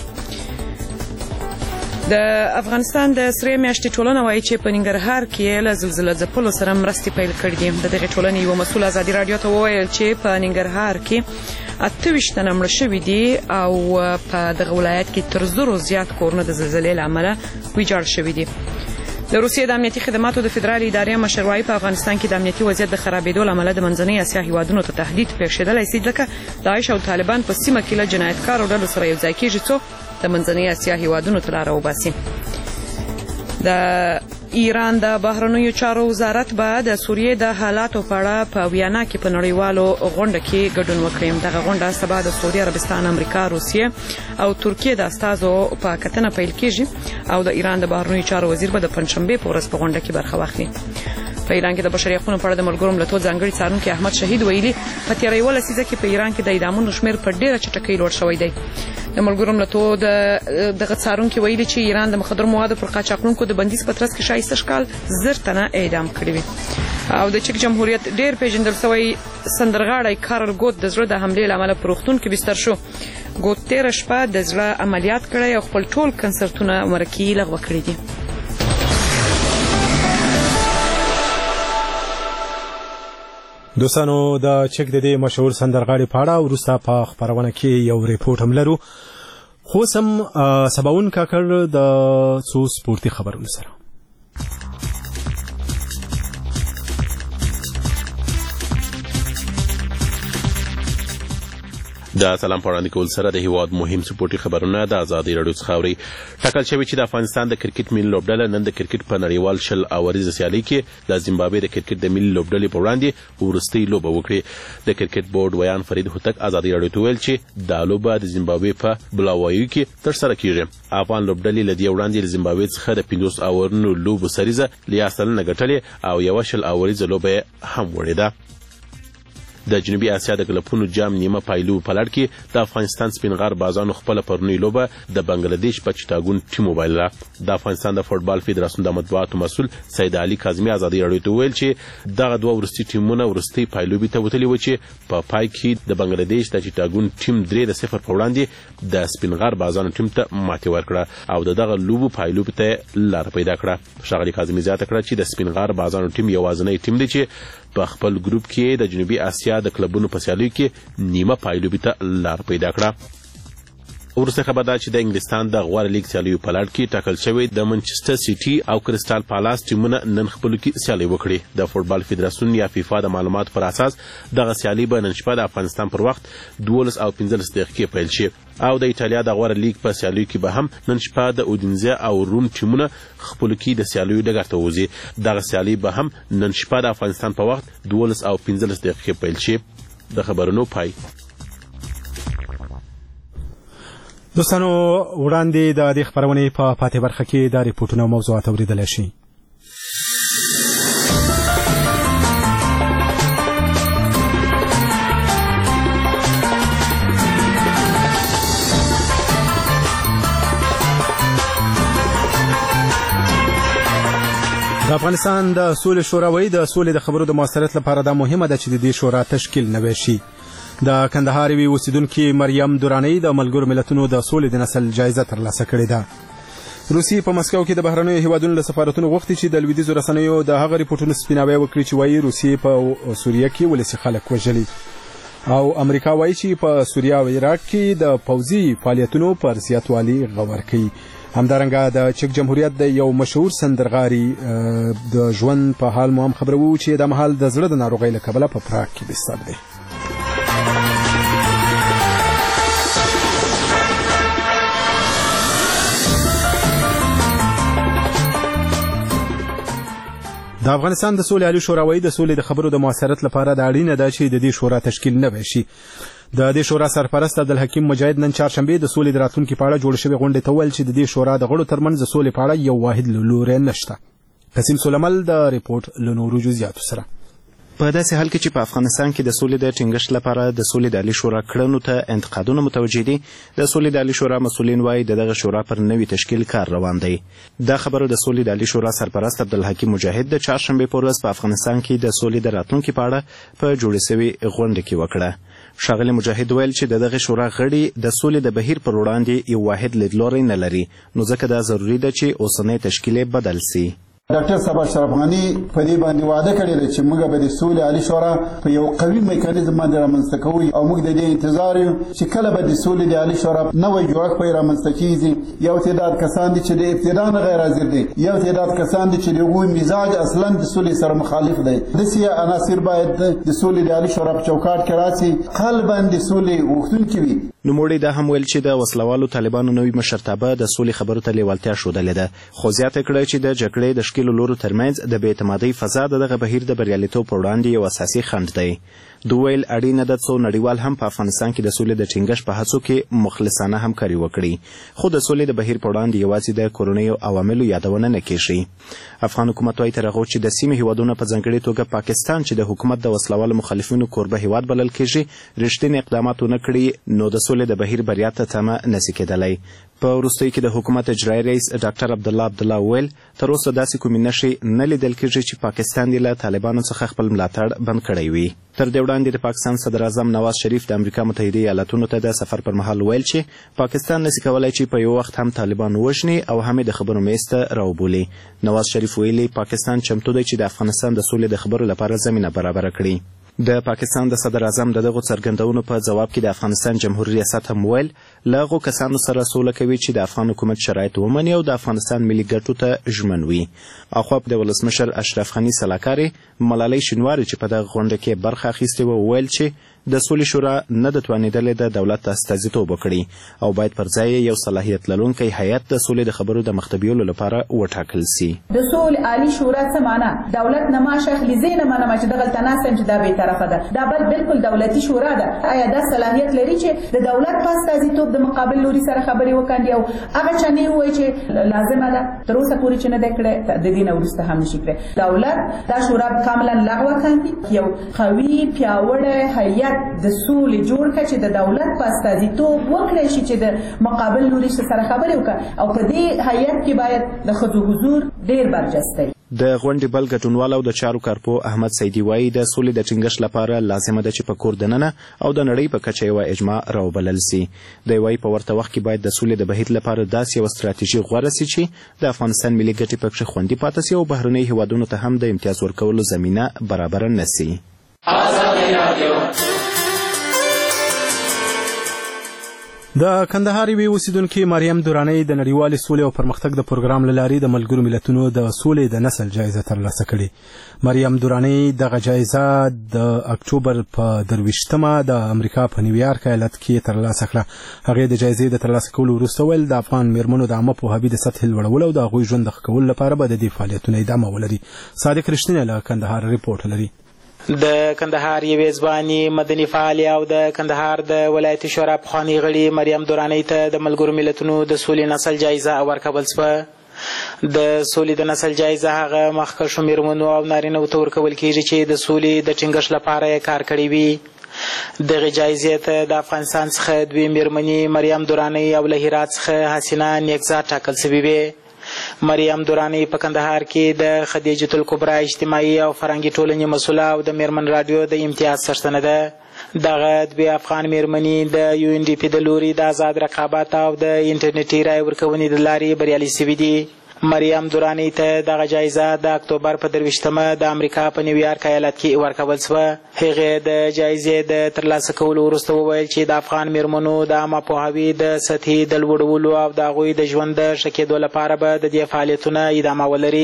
د افغانستان د سرې میاشتې ټولنه وايي چې په ننګرهار کې له زلزله ځپلو سره مرستې پیل کړي دي. د دغې ټولنې یوه مسؤل ازادي راډیو ته وویل چې په ننګرهار کې اته ویشت تنه مړه شوي دي او په دغه ولایت کې تر زرو زیات کورونه د زلزلې له امله ویجاړ شوي دي. د روسیې د امنیتي خدماتو د فدرالي ادارې مشر وايي په افغانستان کې د امنیتي وضعیت د خرابېدو له امله د منځنۍ اسیا هیوادونو ته تهدید پېښېدلی سي، ځکه داعش او طالبان په سیمه کې له جنایتکارو ډلو سره یوځای کېږي څو د منځنۍ اسیا هیوادونو ته لاره وباسي. د ایران د بهرنیو چارو وزارت به د سوریې د حالاتو په اړه په ویانا کې په نړیوالو غونډه کې ګډون وکړي. دغه غونډه سبا د سعودي عربستان، امریکا، روسیې او ترکیې د استازو په کتنه پیل کېږي او د ایران د بهرنیو چارو وزیر به د پنځشنبې په ورځ په غونډه کې برخه واخلي. په ایران کې د بشري حقوقو په اړه د ملګرو ملتونو ځانګړي څارونکي احمد شهید ویلي په تېره یوه لسیزه کې په ایران کې د اعدامونو شمېر په ډېره چټکۍ لوړ شوی دی. د ملګرو ملتونو د دغه څارونکي ویلي چې ایران د مخدرو موادو پر قاچاقونکو د بندیز په ترڅ کې شایسته ښکال زر تنه اعدام کړي وي. او د چک جمهوریت ډېر پیژندل شوی سندرغاړی کارل ګوت د زړه د حملې له امله په روغتون کې بستر شو. ګوت تېره شپه د زړه عملیات کړی او خپل ټول کنسرتونه مرکې یې لغوه کړي دي. دوستانو د چک د دې مشهور سندرغاړي په اړه وروسته په خپرونه کې یو ریپورټ هم لرو، خو سم سباون کاکړ د څو سپورتي خبرونو سره. د سلام پوراندې کول سره د هیواد مهم سپورتي خبرونه د ازادي راډیو څخه اوري. ټاکل شوی چې د افغانستان د کرکټ ملي لوبډله نن د کرکټ په نړیوال شل اوریزه سیالۍ کې د زیمبابوې د کرکټ د ملي لوبډلې په وړاندې وروستۍ لوبه وکړي. د کرکټ بورډ ویان فرید هوتک ازادي راډیو ته ویل چې دا لوبه د زیمبابوې په بلاوایو کې ترسره کیږي. افغان لوبډلې له دې وړاندې د زیمبابوې څخه د پنځوس اورونو لوبو سریزه لیا سلنه ګټلې او یو شل اوریزه لوبه هم وړې ده. د جنوبي اسیا د کلپونو جام نیمه پایلو په لړ کې د افغانستان سپینغار بازانو خپل پرونی لوبه د بنگلاديش په چټاګون ټیم وبایله. د افغانستان د فوتبال فدراسیون د مطبوعاتو مسؤل سید علي کاظمي ازادي راډیو ته ویل چې دغه دوه ورستي ټیمونه ورستي پایلوبي ته وتلي و چې په پای کې د بنگلاديش د چټاګون ټیم درې د صفر په وړاندې د سپینغار بازانو ټیم ته ماتې ورکړه او دغه لوبو پایلوبي ته لار پیدا کړه. شاغلي کاظمي زیاته کړه چې د سپینغار بازانو ټیم یوازینی ټیم دی چې په خپل ګروپ کې د جنوبي اسیا د کلبونو په سیالیو کې نیمه پایلوبي ته لار پیدا کړه. ورسته خبر ده چې د انګلستان د غوړ لیګ سیالیو په لړ کې ټاکل شوی د منچستر سیټي او کریسټال پالاس ټیمونه نن خپل کې سیالي وکړي. د فوتبال فدراسیون یا فیفا د معلوماتو پر اساس دغه سیالي به نن شپه د افغانستان پر وخت دولس او پنځلس دقیقې پیل شي او د ایتالیا د غوړ لیګ په سیالیو کې به هم نن شپه د اودینزه او روم ټیمونه خپل کې د سیالیو ډګر ته وځي. دغه سیالي به هم نن شپه د افغانستان په وخت دولس او پنځلس دقیقې پیل شي. د خبرونو پای. دوستانو وړاندې د دې خبرونې په پاتې برخه کې د ریپورتونو موضوعات اوریدل شي. د افغانستان د سولې شورا وایي د سولې د خبرو د مؤثریت لپاره دا مهمه ده چې د دې شورا تشکیل نوی شي. د کندهار وی اوسیدونکو مریم درانۍ د ملګرو ملتونو د سولې د نسل جایزه ترلاسه کړې ده. روسي په مسکو کې د بهرنیو هیوادونو له سفارتونو غوښتي چې د لویدیځو رسنیو د هغه ریپورتونو سپیناوی وکړي چې وایي روسي په سوریه کې ولسي خلک وژلي او امریکا وایي چې په سوریه او عراق کې د پوځي فعالیتونو پر زیاتوالي غور کوي. همدارنګه د چک جمهوریت د یو مشهور سندرغاړي د ژوند په حال مو هم خبرو چې د مهال د زړه د ناروغۍ له کبله په پراګ کې بستر دی. د افغانستان د سولې عالی شورا وایي د سولې د خبرو د مؤثریت لپاره د اړینه ده چې د دې شورا تشکیل نوی شي. د دې شورا سرپرست عبدالحکیم مجاهد نن چهارشنبه د سولې د راتلونکي په اړه جوړ شوې غونډې ته وویل چې د دې شورا د غړو ترمنځ د سولې په اړه یو واحد لوری نشته. قسیم سلیمل د ریپورت له نورو جزئیاتو سره. په داسې حال کې چې په افغانستان کې د سولې د ټینګښت لپاره د سولې د عالی شورا کړنو ته انتقادونه متوجه دي، د سولې د عالی شورا مسؤلین وایي د دغه شورا پر نوي تشکیل کار روان دی. دا خبره د سولې د عالی شورا سرپرست عبدالحکیم مجاهد د چهارشنبې په ورځ په افغانستان کې د سولې د راتلونکي په اړه په جوړې سوې غونډه کې وکړه. ښاغلي مجاهد ویل چې د دغه شورا غړي د سولې د بهیر پر وړاندې یو واحد لیدلوری نه لري، نو ځکه دا ضروري ده چې اوسنی تشکیل بدل سي. ډاکټر صاحب اشرف غني په دې باندې وعده کړې ده چې موږ به د سولې عالی شورا په یو قوي میکانیزم باندې رامنځته کوو او موږ د دې انتظار یو چې کله به د سولې د عالی شورا نوی جوړښت پرې رامنځته کېږي. یو تعداد کسان دي چې د ابتدا نه غیر حاضر دي، یو تعداد کسان دي چې د هغوی مزاج اصلا د سولې سره مخالف دی. داسې عناصر باید د سولې د عالی شورا په چوکاټ کې راسي، قلبا د سولې غوښتونکي وي. نوموړي دا هم ویل چې د وسلوالو طالبانو نوي مشرتابه د سولې خبرو ته لیوالتیا ښودلې ده، خو زیاته کړه چې د جګړې د ښکېلو لورو ترمنځ د بې اعتمادۍ فضا د دغه بهیر د بریالیتوب پر وړاندې یو اساسي خنډ دی. دوی ویل اړینه ده څو نړیوال هم په افغانستان کې د سولې د ټینګښت په هڅو کې مخلصانه همکاري وکړي، خو د سولې د بهیر پر وړاندې یوازې د کورنیو عواملو یادونه نه کیږي. افغان حکومت وایي تر هغو چې د سیمې هیوادونه په ځانګړې توګه پاکستان چې د حکومت د وسلوالو مخالفینو کوربه هیواد بلل کیږي رښتینې اقدامات ونه کړي، نو د سولې د بهیر بریا ته تمه نشي کېدلی. په وروستیو کې د حکومت اجرایي رئیس ډاکټر عبدالله عبدالله ویل تر اوسه داسې کومې نښې نه لیدل کېږي چې پاکستان دې له طالبانو څخه خپل ملاتړ بند کړی وي. تر دې وړاندې د پاکستان صدر اعظم نواز شریف د امریکا متحده ایالاتونو ته د سفر پر مهال ویل چې پاکستان نشي کولای چې په یو وخت هم طالبان ووژني او هم د خبرو میز ته راوبولي. نواز شریف ویلي پاکستان چمتو دی چې د افغانستان د سولې د خبرو لپاره زمینه برابره کړي. د پاکستان د صدر اعظم د دغو څرګندونو په ځواب کې د افغانستان جمهوریت ریاست هم ویل له هغو کسانو سره سوله کوي چې د افغان حکومت شرایط ومني او د افغانستان ملي ګټو ته ژمن وي. اخوا د ولسمشر اشرف غني سلاکاري ملالۍ شینواري چې په دغه غونډه کې برخه اخیستې وه وویل چې د سولې شورا نه د توانېدلې د دولت استازیتوب وکړي او باید پر ځای یو صلاحیت لرونکی هیئت د سولې د خبرو د مخته بیولو لپاره وټاکل سي. د سولې عالی شورا څه معنا؟ دولت نه ما شخصي زینه منم چې دغه تناسب چې دا به طرفه ده، دا بل بالکل دولتي شورا ده. آیا دا صلاحیت لري چې د دولت په استازیتوب د مقابل لوري سره خبرې وکړي او هغه چنه وایي چې لازمه ده تر اوسه پورې چې نه ده کړې د دې نه وروسته هم نشي کړی. دولت دا شورا کاملا لغوه کړي، یو قوي پیاوړی هیئت د سولې جوړ کړي چې د دولت په استازیتوب وکړي شي چې د مقابل لوري سره خبرې وکړي او په دې هیئت کې باید د ښځو حضور ډېر برجسته وي. د غونډې بل ګډونوال او د چارو کارپو احمد سیدي وایي د سولې د ټینګښت لپاره لازمه ده چې په کور دننه او د نړۍ په کچه یوه اجماع راوبلل سي. دی وایي په ورته وخت کې باید د سولې د بهیر لپاره داسې یوه ستراتیژي غوره سي چې د افغانستان ملي ګټې پکښې خوندي پاتې سي او بهرنیو هیوادونو ته هم د امتیاز ورکولو زمینه برابره نه سي. د کندهار یوې اوسیدونکې مریم درانۍ د نړیوالې سولې او پرمختګ د پروګرام له لارې د ملګرو ملتونو د سولې د نسل جایزه ترلاسه کړې. مریم درانۍ دغه جایزه د اکتوبر په درویشتمه د امریکا په نیویارک ایالت کې ترلاسه کړه. هغې د جایزې د ترلاسه کولو وروسته ویل د افغان میرمنو د عامه پوهاوي د سطحې لوړولو او د هغوی ژوند د ښه کولو لپاره به د دې فعالیتونه ادامه ولري. صادق رښتینی له کندهار ریپورټ لري. د کندهار یوې ځوانې مدني فعالې او د کندهار د ولایتي شورا پخوانۍ غړي مریم درانۍ ته د ملګرو ملتونو د سولې نسل جایزه ورکول شوه. د سولې د نسل جایزه هغه مخکښو میرمنو او نارینهو ته ورکول کیږي چې د سولې د ټینګښت لپاره یې کار کړی وي. دغې جایزې ته د افغانستان څخه دوې میرمنې مریم درانۍ او له هرات څخه حسینه نیکزاد ټاکل شوې وې. مریم درانۍ په کندهار کې د خدیجة الکبرا اجتماعي او فرهنګي ټولنې مسؤله او د میرمن راډیو د امتیاز څښتنه ده. دغه دوې افغان میرمنې د یو ان ډي پي د لوري د آزاد رقابت او د انټرنیټي رایې ورکونې د لارې بریالۍ شوي دي. مریم درانۍ ته دغه جایزه د اکتوبر په درویشتمه د امریکا په نیویارک ایالت کې ورکول شوه. هغې د جایزې د ترلاسه کولو وروسته وویل چې د افغان میرمنو د عامه پوهاوي د سطحې د لوړولو او د هغوی د ژوند د ښه کېدو لپاره به د دې فعالیتونه ادامه ولري.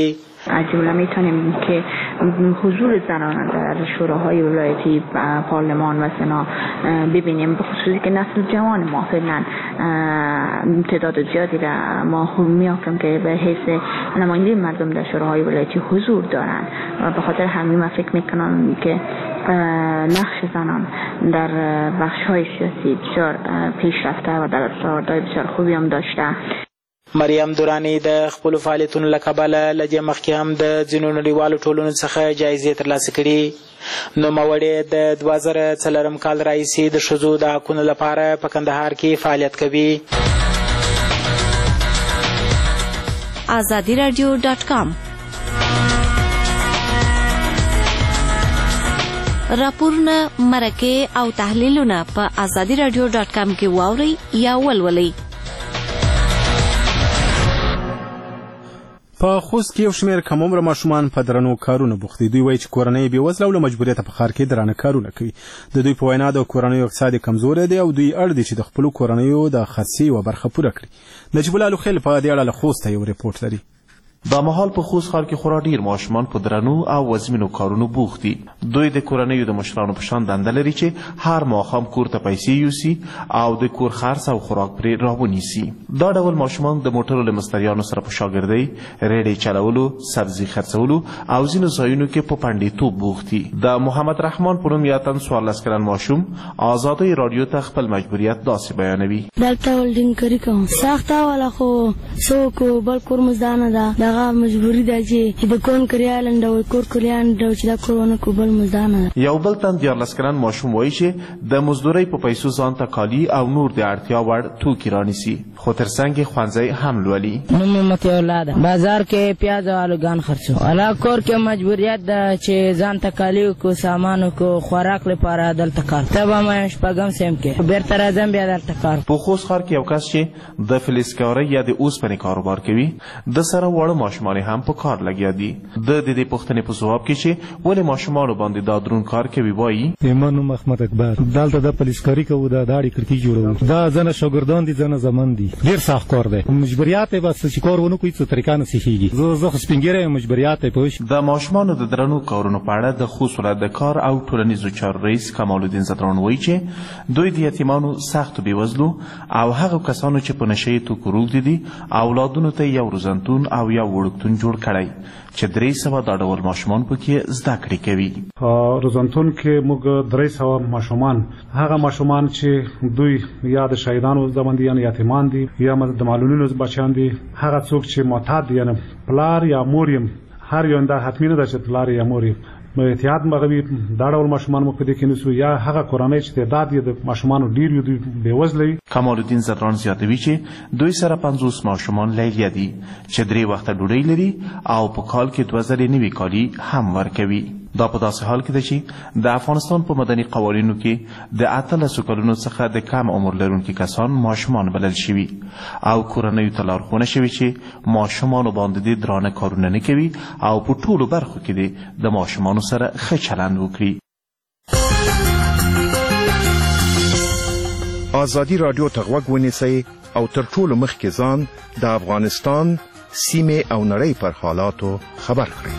از جمله میتونیم که حضور زنان در شوراهای ولایتی پارلمان و سنا ببینیم، به خصوصی که نسل جوان ما فعلا تعداد زیادی را ما میافیم که به حیث نماینده مردم در شوراهای ولایتی حضور دارند و به خاطر همین من فکر میکنم که نقش زنان در بخش‌های سیاسی بسیار پیشرفته و در سازمان بسیار خوبی هم داشته. مریم دورانی د خپل فعالیتونو له کبله له دې مخکې هم د ځینو نړیوالو ټولنو څخه جایزې ترلاسه کړي. نوموړې د دوه زره څلورم کال راهیسې د ښځو د حقونو لپاره په کندهار کې فعالیت کوي. آزادی رادیو ډاټ کام راپورونه، مرکې او تحلیلونه په آزادی رادیو ډاټ کام کې واورئ یا ولولئ. په خوست کې یو شمېر کم عمره ماشومان په درنو کارونو بوخت دي. دوی وایي چې کورنۍ بې وزله او له مجبوریته په ښار کې درانه کارونه کوي. د دوی په وینا د کورنیو اقتصاد کمزوری دی او دوی اړ دي چې د خپلو کورنیو د خرڅې یوه برخه پوره کړي. نجیب الله لوخیل په دې اړه له خوسته یو ریپورټ لري. دا مهال په خوست ښار کې خورا ډیر ماشومان په درنو او وزمینو کارونو بوخت دي. دوی د کورنیو د مشرانو په شان دنده لري چې هر ماښام کور ته پیسې یوسي او د کور خرڅ او خوراک پرې راونیسي. دا ډول ماشومان د موټرو له مستریانو سره په شاګردۍ، ریډۍ چلولو، سبزي خرڅولو او ځینو ځایونو کې په پنډېتوب بوخت دي. د محمد رحمان په نوم یو تن څوارلس کلن ماشوم آزادۍ راډیو ته خپل مجبوریت داسې بیانوي. دلته ولډینګ کوم سخته ولا خو څوک بل کور مزدانه ده مجبوری ده چې د کون کریالند او کور کریالند چې دا کورونه کوبل مزدانه. یو بل تن دیارلس کلن ماشوم وایي چې د مزدورۍ په پیسو ځان ته کالي او نور د اړتیا وړ توکي رانیسي، خو ترڅنګ یې ښوونځی هم لولي. نوم متي اولاده بازار کې پیاز او آلوګان خرڅو، الا کور کې مجبوریت ده چې ځان ته کالي کو سامانو کو خوراک لپاره دلته کار تبه مې شپږم سیم کې بیرته راځم بیا دلته کار. په خوست ښار کې یو کس چې د فلزکارۍ یا د اوسپنې کاروبار کوي، د سره وړه ماشومان هم په کار لګیا دي. د دې پوښتنې په ځواب کې چې ولې ماشومان باندې دا درون کار کوي وایي: ایمان محمد اکبر دلته د پولیسکاری کوو، د داړي کړکۍ جوړوو، دا ځنه شاګردان دي ځنه زمون دي، ډیر سخت کار دی. مجبوریت به بس چې کار ونه کوي څه طریقه نه سیخيږي. زه زه سپینګره مجبوریت پوش. د ماشومان د درنو کارونو په اړه د خوست ولایت د کار او ټولنیزو چارو رئیس کمال الدین زدران وایي چې دوی د یتیمانو سخت بیوزلو او هغه کسانو چې په نشې توکو روږدي دي اولادونو ته یو روزنتون او یو وړکتون جوړ کړی چې درې سوه دا ډول ماشومان پکې زده کړې کوي. روزنتون کې موږ درې سوه ماشومان، هغه ماشومان چې دوی یا د شهیدانو زمن دي یا یتیمان دي یا د معلولینو بچیان دي، هغه څوک چې معتاد دي یعنې پلار یا مور یم، هر یو دا حتمي نه ده چې پلار یا مور یم احتیاط مغوي دا ډول ماشومان مو په دې کې نسو یا هغه کورنۍ چې تعداد یې د ماشومانو ډیر یو دی بېوزله. کمال الدین زدران زیاتوي چې دوی سره پنځوس ماشومان لیلیه دي چې درې وخته ډوډۍ لري او په کال کې دوه زره نوي کالي هم ورکوي. دا په داسې حال کې ده چې د افغانستان په مدني قوانینو کې د اتلسو کلونو څخه د کم عمر لرونکي کسان ماشومان بلل شوي او کورنیو ته لارښوونه شوې چې ماشومانو باندې د درانه کارونه نه کوي او په ټولو برخو کې د ماشومانو سره ښه چلند وکړي. آزادی رادیو ته غوږ ونیسئ او تر ټولو مخکې ځان د افغانستان سیمې او نړۍ پر حالاتو خبر کړئ.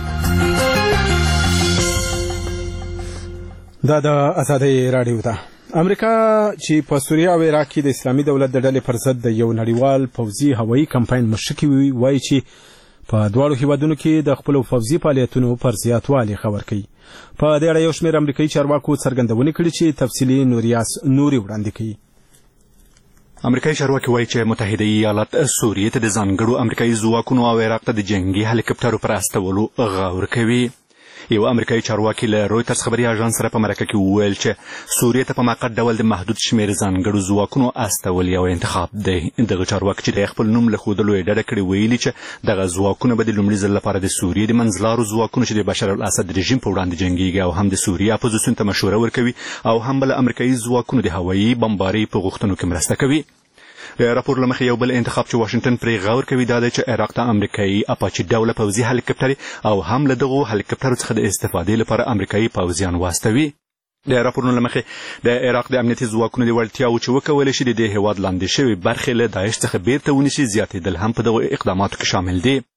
دا د آزادۍ راډیو ده. امریکا چې په سوریه او عراق کې د اسلامي دولت د ډلې پر ضد د یو نړیوال پوځي هوایي کمپاین مشرکې وي، وایي چې په دواړو هیوادونو کې د خپلو پوځي فعالیتونو پر زیاتوالي خبر کوي. په دې اړه یو شمېر امریکایي چارواکو څرګندونې کړي چې تفصیلي نوریاس نوري وړاندې کوي. امریکایي چارواکي وایي چې متحده ایالات سوریې ته د ځانګړو امریکایي ځواکونو او عراق ته د جنګي هلیکاپټرو پر استولو غور کوي. یو امریکایي چارواکي له رویترز خبري اژانس سره په مرکه کې وویل چې سوریې ته په موقت ډول د محدود شمېر ځانګړو ځواکونو استول یو انتخاب دی. دغه چارواکي چې د خپل نوم له ښودلو یې ډډه کړې ویلي چې دغه ځواکونه به د لومړي ځل لپاره د سوریې د منځلارو ځواکونو چې د بشر الاسد رژیم په وړاندې جنګیږي او هم د سوریې اپوزیسیون ته مشوره ورکوي او هم به له امریکایي ځواکونو د هوایي بمبارۍ په غوښتنو کې مرسته کوي. راپور له مخې یو بل انتخاب چې واشنګټن پرې غور کوي دا دی چې عراق ته امریکایي اپاچي ډوله پوځي هلیکاپټرې او هم له دغو هلیکاپټرو څخه د استفادې لپاره امریکایي پوځیان واستوي. د راپورونو له مخې د عراق د امنیتي ځواکونو د وړتیاوو چې وکولی شي د دې هېواد لاندې شوي برخې له داعش څخه بیرته ونیسي زیاتېدل هم په دغو اقداماتو کې شامل دي.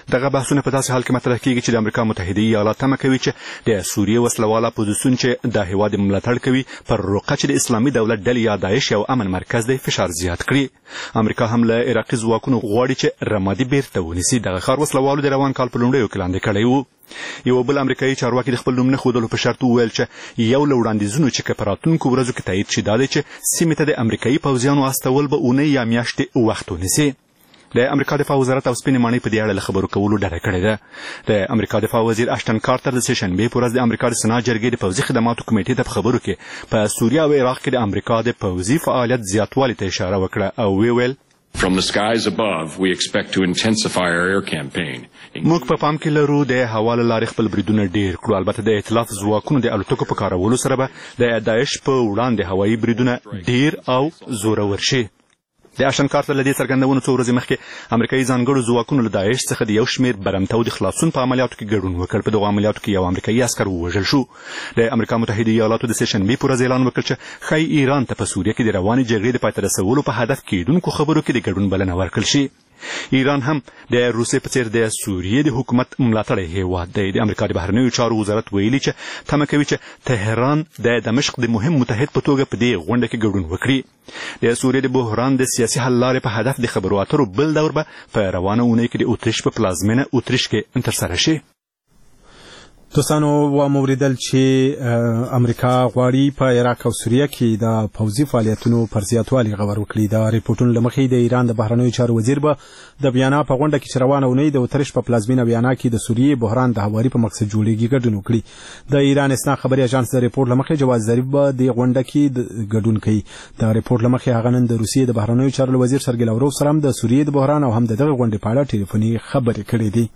دغه بحثونه په داسې حال کې مطرح کیږي چې د امریکا متحده ایالات تمه کوي چې د سوریې وسلواله اپوزیسیون چې د هیواد ملاتړ کوي پر رقه چې د اسلامي دولت ډلې یا داعش یو امن مرکز دی فشار زیات کړي. امریکا هم له عراقي ځواکونو غواړي چې رمادي بیرته ونیسي. دغه ښار وسلوالو د روان کال په لومړیو کې لاندې کړی و. یو بل امریکایي چارواکي د خپل نوم نه ښودلو په شرط وویل چې یو له وړاندیزونو چې که په راتلونکو ورځو کې تایید شي دا دی چې سیمې ته د امریکایي پوځیانو استول به اونۍ یا میاشتې وخت ونیسي. د امریکا دفاع وزارت او سپینې ماڼۍ په دې اړه له خبرو کولو ډډه کړې ده. د امریکا دفاع وزیر اشټن کارتر د سې شنبې په ورځ د امریکا د سنا جرګې د پوځي خدماتو کمیټې ته په خبرو کې په سوریه او عراق کې د امریکا د پوځي فعالیت زیاتوالي ته اشاره وکړه او ویې ویل From the skies above, we expect to intensify our air campaign. موږ په پام کې لرو د هوا له لارې خپل بریدونه ډېر کړو. البته د ائتلاف ځواکونو د الوتکو په کارولو سره به د داعش په وړاندې هوایي بریدونه ډېر او زورور شي. د اشن کارتر له دې څرګندونو څو ورځې مخکې امریکایي ځانګړو ځواکونو له داعش څخه د یو شمېر برمتو د خلاصون په عملیاتو کې ګډون وکړ. په دغو عملیاتو کې یو امریکایي عسکر ووژل شو. د امریکا متحده ایالاتو د سې شنبې په ورځ اعلان وکړ چې ښایي ایران ته په سوریه کې د روانې جګړې د پای ته رسولو په هدف کېدونکو خبرو کې د ګډون بلنه ورکړل شي. ایران هم د روسیې په څېر د سوریې د حکومت ملاتړی هیواد دی. د امریکا د بهرنیو چارو وزارت ویلي چې تمه کوي چې تهران د دمشق د مهم متحد په توګه په دې غونډه کې ګډون وکړي. د سوریې د بحران د سیاسي حل لارې په هدف د خبرو اترو بل دور به په روانه اونۍ کې د اتریش په پلازمینه اتریش کې ترسره شي. دوستانو وموریدل چې امریکا غواړي په عراق او سوریه کې د پوځي فعالیتونو پر زیاتوالي غور وکړي. د ریپورتونو له مخې د ایران د بهرنیو چارو وزیر به د ویانا په غونډه کې چې روانه اونۍ د اتریش په پلازمینه ویانا کې د سوریې بحران د هواري په مقصد جوړیږي ګډون وکړي. د ایران اسنا خبري اژانس د ریپورت له مخې جواز ظریف به د غونډه کې ګډون کوي. د ریپورت له مخې هغه نن د روسیې د بهرنیو چارو وزیر سرګی لاوروف سره هم د سوریې د بحران او هم د دغه غونډې په اړه ټلیفوني خبرې کړې دي.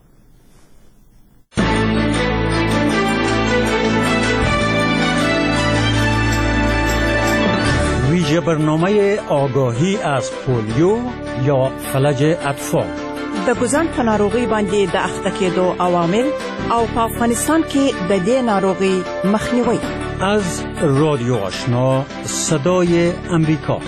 ویژه برنامه آگاهی از پولیو یا فلج اطفال د ګوزن په ناروغي باندې د اخته کېدو عوامل او په افغانستان کې د دې ناروغي مخنیوي از رادیو آشنا صدای امریکا.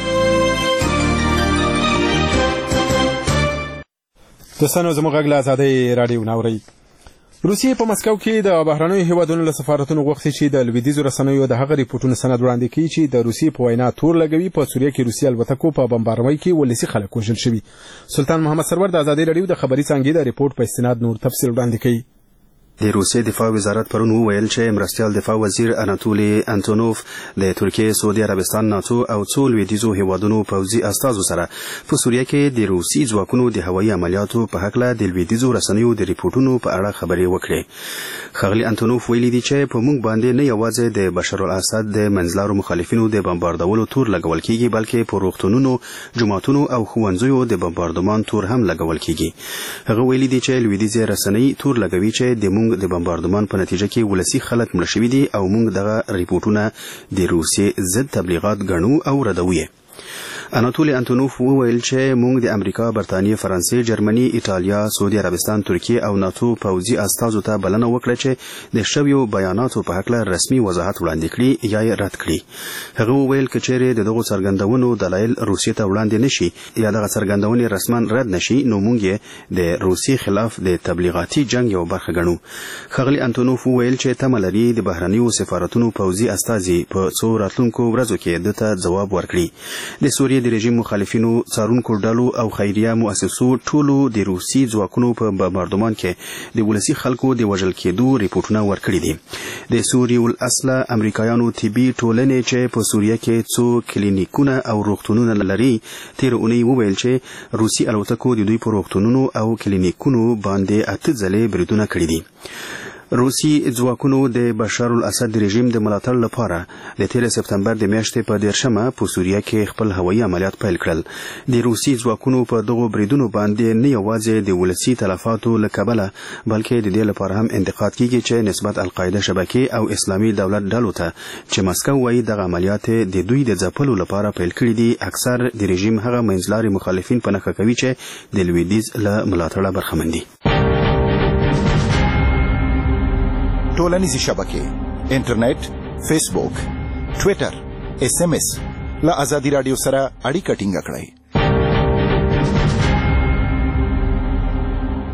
دوستانو زموږ غږ له ازادۍ راډیو ناورئ. روسیې په مسکو کې د بهرنیو هیوادونو له سفارتونو غوښتي چې د لویدیځو رسنیو د هغه ریپورتونو سند وړاندې کړي چې د روسیې په وینا تور لګوي په سوریه کې روسي الوتکو په بمبارمۍ کې ولسي خلک وژل شوي. سلطان محمد سرور د ازادۍ راډیو د خبري څانګې د ریپورت په استناد نور تفصیل وړاندې کوي. د روسیې دفاع وزارت پرون وویل چې مرستیال دفاع وزیر اناتولی انتونوف د ترکیې، سعودي عربستان، ناتو او څو لویدیځو هیوادونو پوځي استازو سره په سوریه کې د روسي ځواکونو د هوایي عملیاتو په هکله د لویدیځو رسنیو د ریپورتونو په اړه خبرې وکړې. ښاغلي انتونوف ویلي دي چې په موږ باندې نه یوازې د بشار الاسد د منځلارو مخالفینو د بمباردولو تور لګول کیږي بلکې په روغتونونو، جوماتونو او ښوونځیو د بمباردمان تور هم لګول کیږي. هغه ویلي دي چې لویدیځې رسنۍ تور لګوي چې د موږ د بمباردمان په نتیجه کې ولسی خلک مړه شوي دي او موږ دغه ریپورتونه د روسیې ضد تبلیغات ګڼو او ردوي. اناتولی انتونوف وویل چې موږ د امریکا، برتانیې، فرانسې، جرمني، ایټالیا، سعودي عربستان، ترکیې او ناتو پوځي استازو ته بلنه وکړه چې د شویو بیاناتو په هکله رسمي وضاحت وړاندې کړي یا یې رد کړي. هغه وویل که چیرې د دغو څرګندونو دلایل روسیې ته وړاندې نشي یا دغه څرګندونې رسما رد نشي نو موږ یې د روسیې خلاف د تبلیغاتي جنگ یو برخه ګڼو. ښاغلي انتونوف وویل چې تمه لري د بهرنیو سفارتونو پوځي استازي په څو راتلونکو ورځو کې دته ځواب ورکړي. د سوریې د رژیم مخالفینو، څارونکو ډلو او خیریه مؤسسو ټولو د روسي ځواکونو په بمباردمان کې د ولسي خلکو د وژل کېدو ریپورتونه ورکړي دي. د سوریې الاصله امریکایانو طبي ټولنې چې په سوریه کې څو کلینیکونه او روغتونونه لري تېره اونۍ وویل چې روسي الوتکو د دوی په روغتونونو او کلینیکونو باندې اته ځلې بریدونه کړي دي. روسي ځواکونو د بشار الاسد رژیم د ملاتړ لپاره د تیر سپتمبر د میاشتې په دیرشمه په سوریه کې خپل هوایي عملیات پیل کړل. د روسي ځواکونو په دغو بریدونو باندې نه یوازې د ولسي تلفاتو له کبله بلکې د دې لپاره هم انتقاد کیږي چې نسبت القاعده شبکې او اسلامي دولت ډلو ته چې مسکو وايي دغه عملیات د دوی د ځپلو لپاره پیل کړي دي اکثر د رژیم هغه منځلاري مخالفین په نښه کوي چې د لویدیځ له ملاتړه برخمن دي. ټولنیزې شبکې، انټرنیټ، فیسبوک، ټویټر، ایس ایم ایس له ازادي راډیو سره اړیکه ټینګه کړئ.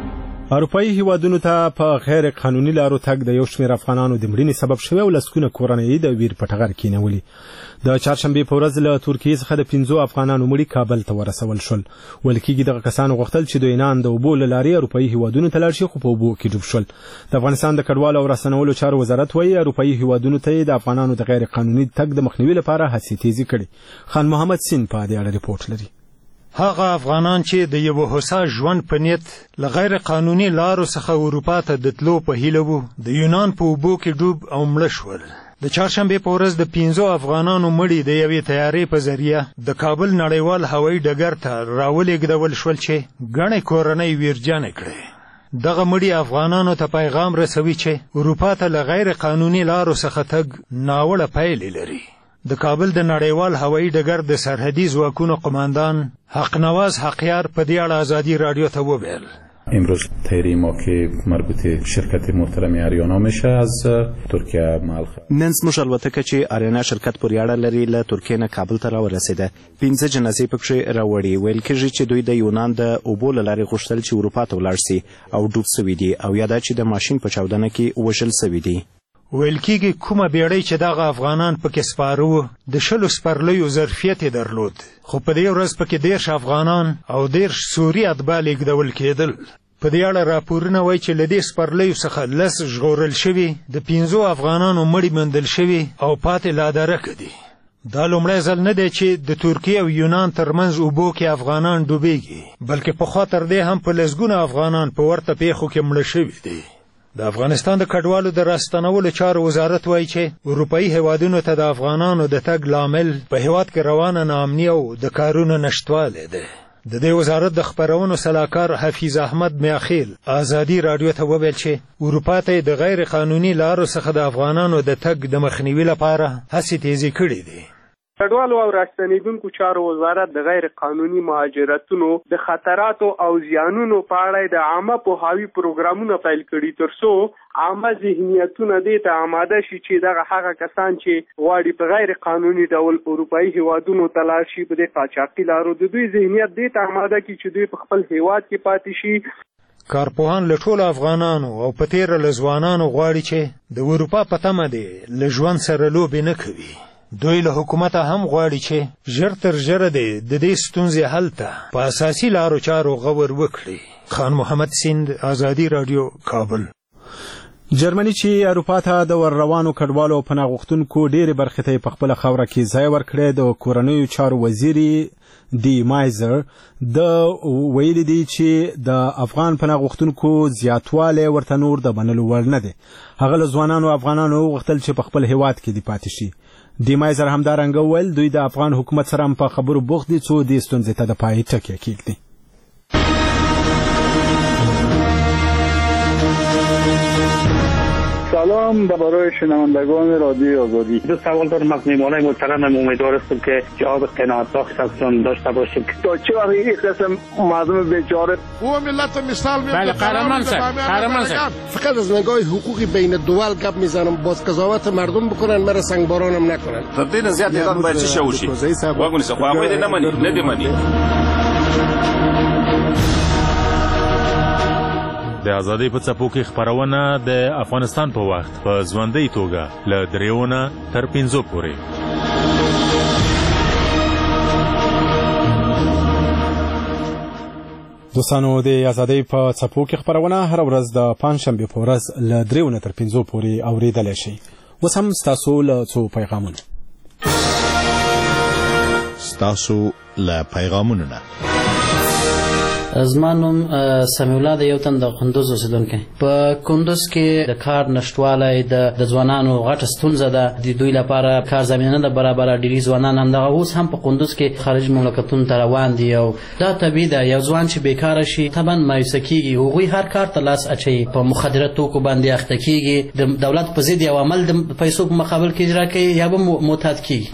اروپایي هیوادونو ته په غیر قانوني لارو تګ د یو شمېر افغانانو د مړینې سبب شوی او لسګونه کورنۍ د ویر په ټغر کېنولي. د چهارشنبې په ورځ له ترکیې څخه د پنځو افغانانو مړي کابل ته ورسول شول. ویل کېږي دغه کسانو غوښتل چې د یونان د اوبو له لارې اروپایي هیوادونو ته لاړ شي، خو په اوبو کې ډوب شول. د افغانستان د کډوالو او رسنولو چارو وزارت وایي اروپایي هیوادونو ته د افغانانو د غیر قانوني تګ د مخنیوي لپاره هڅې تیزې کړي. خان محمد سین په دې اړه ریپورت لري. هغه افغانان چې د یو هوسا ژوند په نیت له غیر قانوني لارو څخه اروپا ته د تلو په هیله وو، د یونان په اوبو کې ډوب او مړه شول. د چهارشنبې په ورځ د پنځو افغانانو مړي د یوې طیارې په ذریعه د کابل نړیوال هوایي ډګر ته راولېږدول شول چې ګڼې کورنۍ ویرجنې کړې. دغه مړي افغانانو ته پیغام رسوي چې اروپا ته له غیر قانوني لارو څخه تګ ناوړه پایلې لري. د کابل د نړیوال هوایي ډګر د سرحدي ځواکونو قماندان حقنواز حقیار په دې اړه آزادی رادیو ته وویل: امروز تیری ما که مربوط شرکت محترم آریانا میشه از ترکیه مالخ. نن زموږ الوتکه چې آریانا شرکت پورې اړه لري له ترکیې نه کابل ته راورسېده. پنځه جنازې پکښې راوړي. ویل کېږي چې دوی د یونان د اوبو له لارې غوښتل چې اروپا ته ولاړ سي او ډوب سوي دي، او یا دا چې د ماشین په چاودنه کې وژل سوي دي. ویل کېږي کومه بیړۍ چې دغه افغانان پکې سپاره وو د شلو سپرلیو ظرفیت یې درلود، خو په دې ورځ پکې دېرش افغانان او دېرش سوري اتباع لېږدول کېدل. په دې اړه راپورونه وایي چې له دې سپرلیو څخه لس ژغورل شوي، د پنځو افغانانو مړي موندل شوي او پاتې لادرکه دي. دا لومړی ځل نه دی چې د ترکیې او یونان ترمنځ اوبو کې افغانان ډوبېږي، بلکې پخوا تر دې هم په لسګونه افغانان په ورته پیښو کې مړه شوي دي. د افغانستان د کډوالو د راستنولو چارو وزارت وایي چې اروپایي هیوادونو ته د افغانانو د تګ لامل په هیواد کې روانه ناامني او د کارونو نشتوالی دی. د دې وزارت د خپرونو سلاکار حفیظ احمد میاخیل آزادی رادیو ته وویل چې اروپا ته د غیر قانوني لارو څخه د افغانانو د تګ د مخنیوي لپاره هڅې تیزې کړې دي. کډوالو او راستنیدونکو چارو وزارت د غیر قانوني مهاجرتونو د خطراتو او زیانونو په اړه د عامه پوهاوي پروګرامونه پیل کړي ترڅو عامه ذهنیتونه دې ته آماده شي چې دغه هغه کسان چې غواړي په غیر قانوني ډول اروپایي هیوادونو ته لاړ شي په دې قاچاقي لارو د دوی ذهنیت دې ته آماده کړي چې دوی په خپل هیواد کې پاتې شي. کارپوهان له ټولو افغانانو او په تېره له ځوانانو غواړي چې د اروپا په تمه دې له ژوند سره لوبې نه کوي. دوی له حکومته هم غواړي چې ژر تر ژره دی د دې ستونزې حل ته په اساسي لارو چارو غور وکړي. خان محمد سیند آزادی رادیو کابل. جرمني چې اروپا ته د ور روانو کډوالو پناه غوښتونکو ډېرې برخې ته په خپله خاوره کې ځای ورکړی، د کورنیو چارو وزیر دی مایزر د ویلي دی چې د افغان پناه غوښتونکو زیاتوالی ورته نور د منلو وړ نه دی. هغه له ځوانانو افغانانو وغوښتل چې په خپل هیواد کې دې پاتې شي. دی مایزر همدارنګه وویل دوی د افغان حکومت سره هم په خبرو بوخت دي څو دې ستونزې ته د پای ټکی کېږدي. سلام به برای شنوندگان رادیو آزادی. دو سوال دارم از میهمانان محترمم، امیدوار هستم که جواب قناعت بخش ازشون داشته باشیم. تا چه وقت این قسم مردم بیچاره او ملت مثال میاد. بله قهرمان صاحب، قهرمان صاحب. فقط از نگاه حقوقی بین دول گپ میزنم، باز قضاوت مردم بکنن، مرا سنگبارانم نکنن. تبدیل زیاد ایران باید چی شوشی؟ واگونی سه خو هغه دې نه مني، نه دې مني. د ازادۍ په څپو کې خپرونه د افغانستان په وخت په ژوندۍ توګه له دریو نه تر پنځو پورې. دوستانو د ازادۍ په څپو کې خپرونه هر ورځ د پنجشنبې په ورځ له دریو نه تر پنځو پورې اورېدلی شئ. اوس هم ستاسو له څو پیغامونه. ستاسو له پیغامونو نه. زما نوم سمیع الله د یو تن د کندوز اوسیدونکی. په کندوز کې د کار نشتوالی د ځوانانو غټه ستونزه ده. د دوی لپاره کار زمینه نه برابره. ډېری ځوانان همدغه اوس هم په کندوز کې خارج مملکتونو ته روان دي او دا طبیعي ده. یو ځوان چې بیکاره شي طبعا مایوسه کېږي. هغوی هر کار ته لاس اچوي، په مخدره توکو باندې اخته کېږي، د دولت په ضد یو عمل د پیسو په مقابل کې اجرا کوي یا به معتاد کېږي.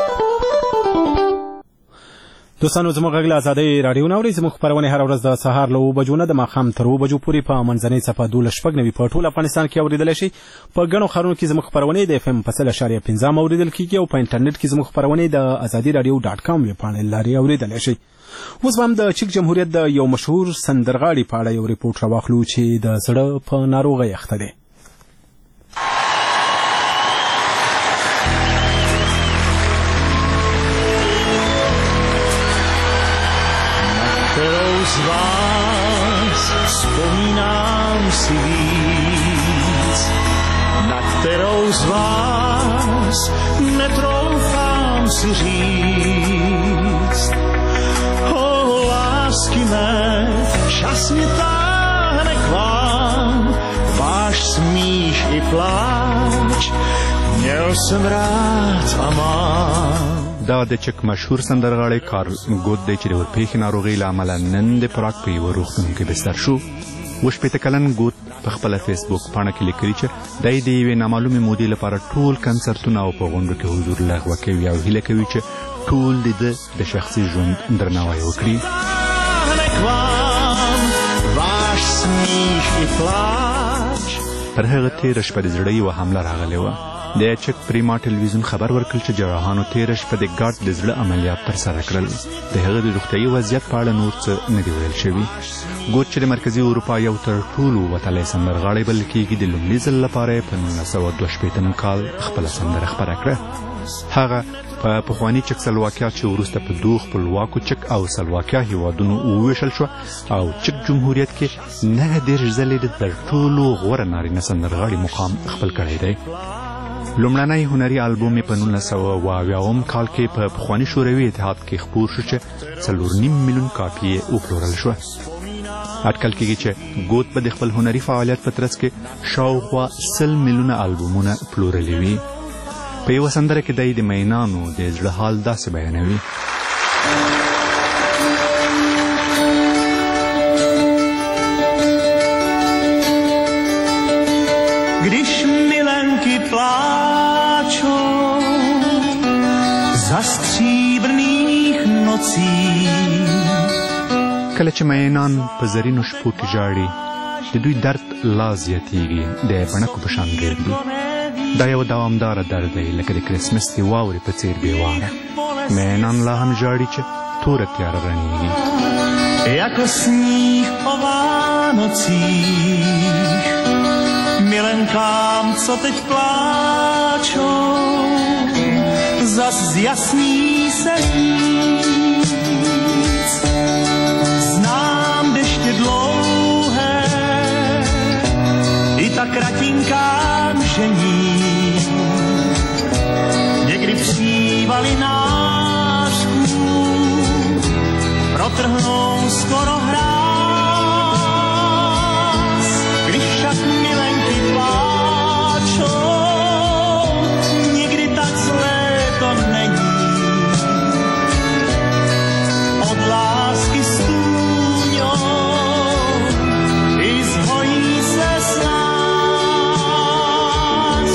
دوستانو زموږ غږ له ازادۍ راډیو نه اورئ. زموږ خپرونې هره ورځ د سهار له اوو بجو نه د ماښام تر اوو بجو پورې په منځنۍ څپه دولس شپږ نوي په ټول افغانستان کې اورېدلی شي. په ګڼو ښارونو کې زموږ خپرونې د اف ام په سل اشاریه پنځه اورېدل کېږي او په انټرنیټ کې زموږ خپرونې د ازادي راډیو ډاټ کام ویبپاڼې له لارې اورېدلی شي. اوس به هم د چک جمهوریت د یو مشهور سندرغاړي په اړه یو ریپورټ راواخلو چې د زړه په ناروغۍ اخته دی. Kterou z vás vzpomínám si víc, na kterou z vás netroufám si říct. O lásky mé, čas mě táhne k vám, váš smích i pláč, měl jsem rád a mám. دا د چک مشهور سندرغاړی کارل ګوت دی چې د ورپېښې ناروغۍ له امله نن د پراګ په یوه روغتون کې بستر شو. اووه شپېته کلن ګوت په خپله فیسبوک پاڼه کې لیکلي چې دی د یوې نامعلومې مودې لپاره ټول کنسرتونه او په غونډو کې حضور لغوه کوي او هیله کوي چې ټول د ده د شخصي ژوند درناوی وکړي. پر هغه تېره شپه د زړه یوه حمله راغلې وه. د چک پریما ټلویزیون خبر ورکړ چې جراحانو تېره شپه د ګاټ د زړه عملیات ترسره کړل. د هغه د روغتیایي وضعیت په اړه نور څه نه دي ویل شوي. ګوت چې د مرکزي اروپا یو تر ټولو وتلی سندرغاړی بلل کېږي، د لومړي ځل لپاره یې په نولس سوه دوه شپېتم کال خپله سندره خپره کړه. هغه په پخواني چک سلواکیا چې وروسته په دوه خپلواکو چک او سلواکیا هیوادونو وویشل شوه او چک جمهوریت کې نهه دېرش ځلې د تر ټولو غوره نارینه سندرغاړي مقام خپل کړی دی. لومړنی هنري البوم یې په نولس سوه اوه اویاوم کال کې په پخواني شوروي اتحاد کې خپور شو چې څلور نیم میلیون کاپي یې وپلورل شوه. اټکل کېږي چې ګوت به د خپل هنري فعالیت په ترڅ کې شاوخوا سل میلیونه البومونه پلورلي وي. په یوه سندره کې دی د مینانو د زړه حال داسې بیانوي: Když milenky pláčou za stříbrných nocí. کله چې مینان په زرینو شپو کې ژاړي د دوی درد لا زیاتیږي، د بڼکو په شان ګرځي. دا یو دوامداره درد دی لکه د کرسمس د واورې په څېر بېواره. مینان لا هم ژاړي چې توره تیاره رڼیږي. Jako sníh o Vánocích milenkám, co teď pláčou, zas zjasní se víc. Znám deště dlouhé i ta kratinká mžení, někdy přívaly nářků protrhnou skoro hráz. Když však milenky pláčou, nikdy tak zlé to není. Od lásky stůňou i zhojí se s nás.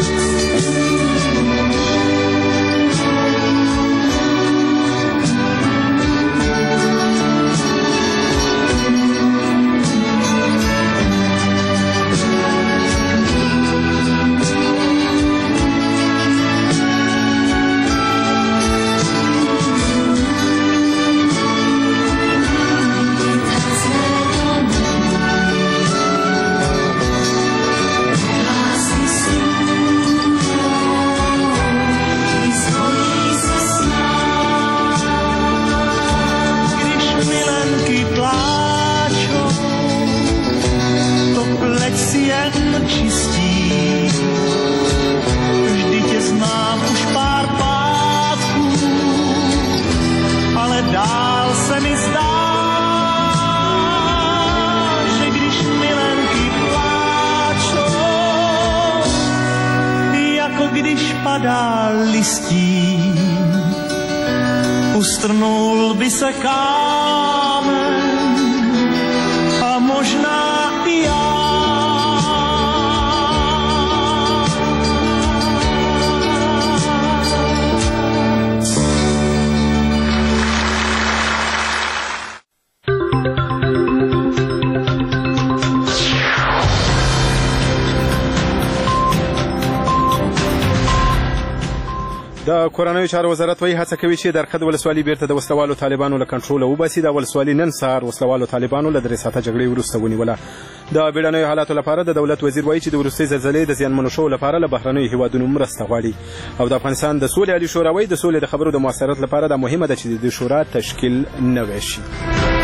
Padá listí, ustrnul by se kámen a možná i já. د کورنیو چارو وزارت وایي هڅه کوي چې درقد ولسوالي بیرته د وسلوالو طالبانو له کنټروله وباسي. د ولسوالي نن سهار وسلوالو طالبانو له درې ساعته جګړې وروسته ونیوله. د بیړنیو حالاتو لپاره د دولت وزیر وایي چې د وروستۍ زلزلې د زیانمنو شوو لپاره له بهرنیو هیوادونو مرسته غواړي او د افغانستان د سولې عالي شورا وایي د سولې د خبرو د مؤثریت لپاره دا مهمه ده چې د شورا تشکیل نوی شي.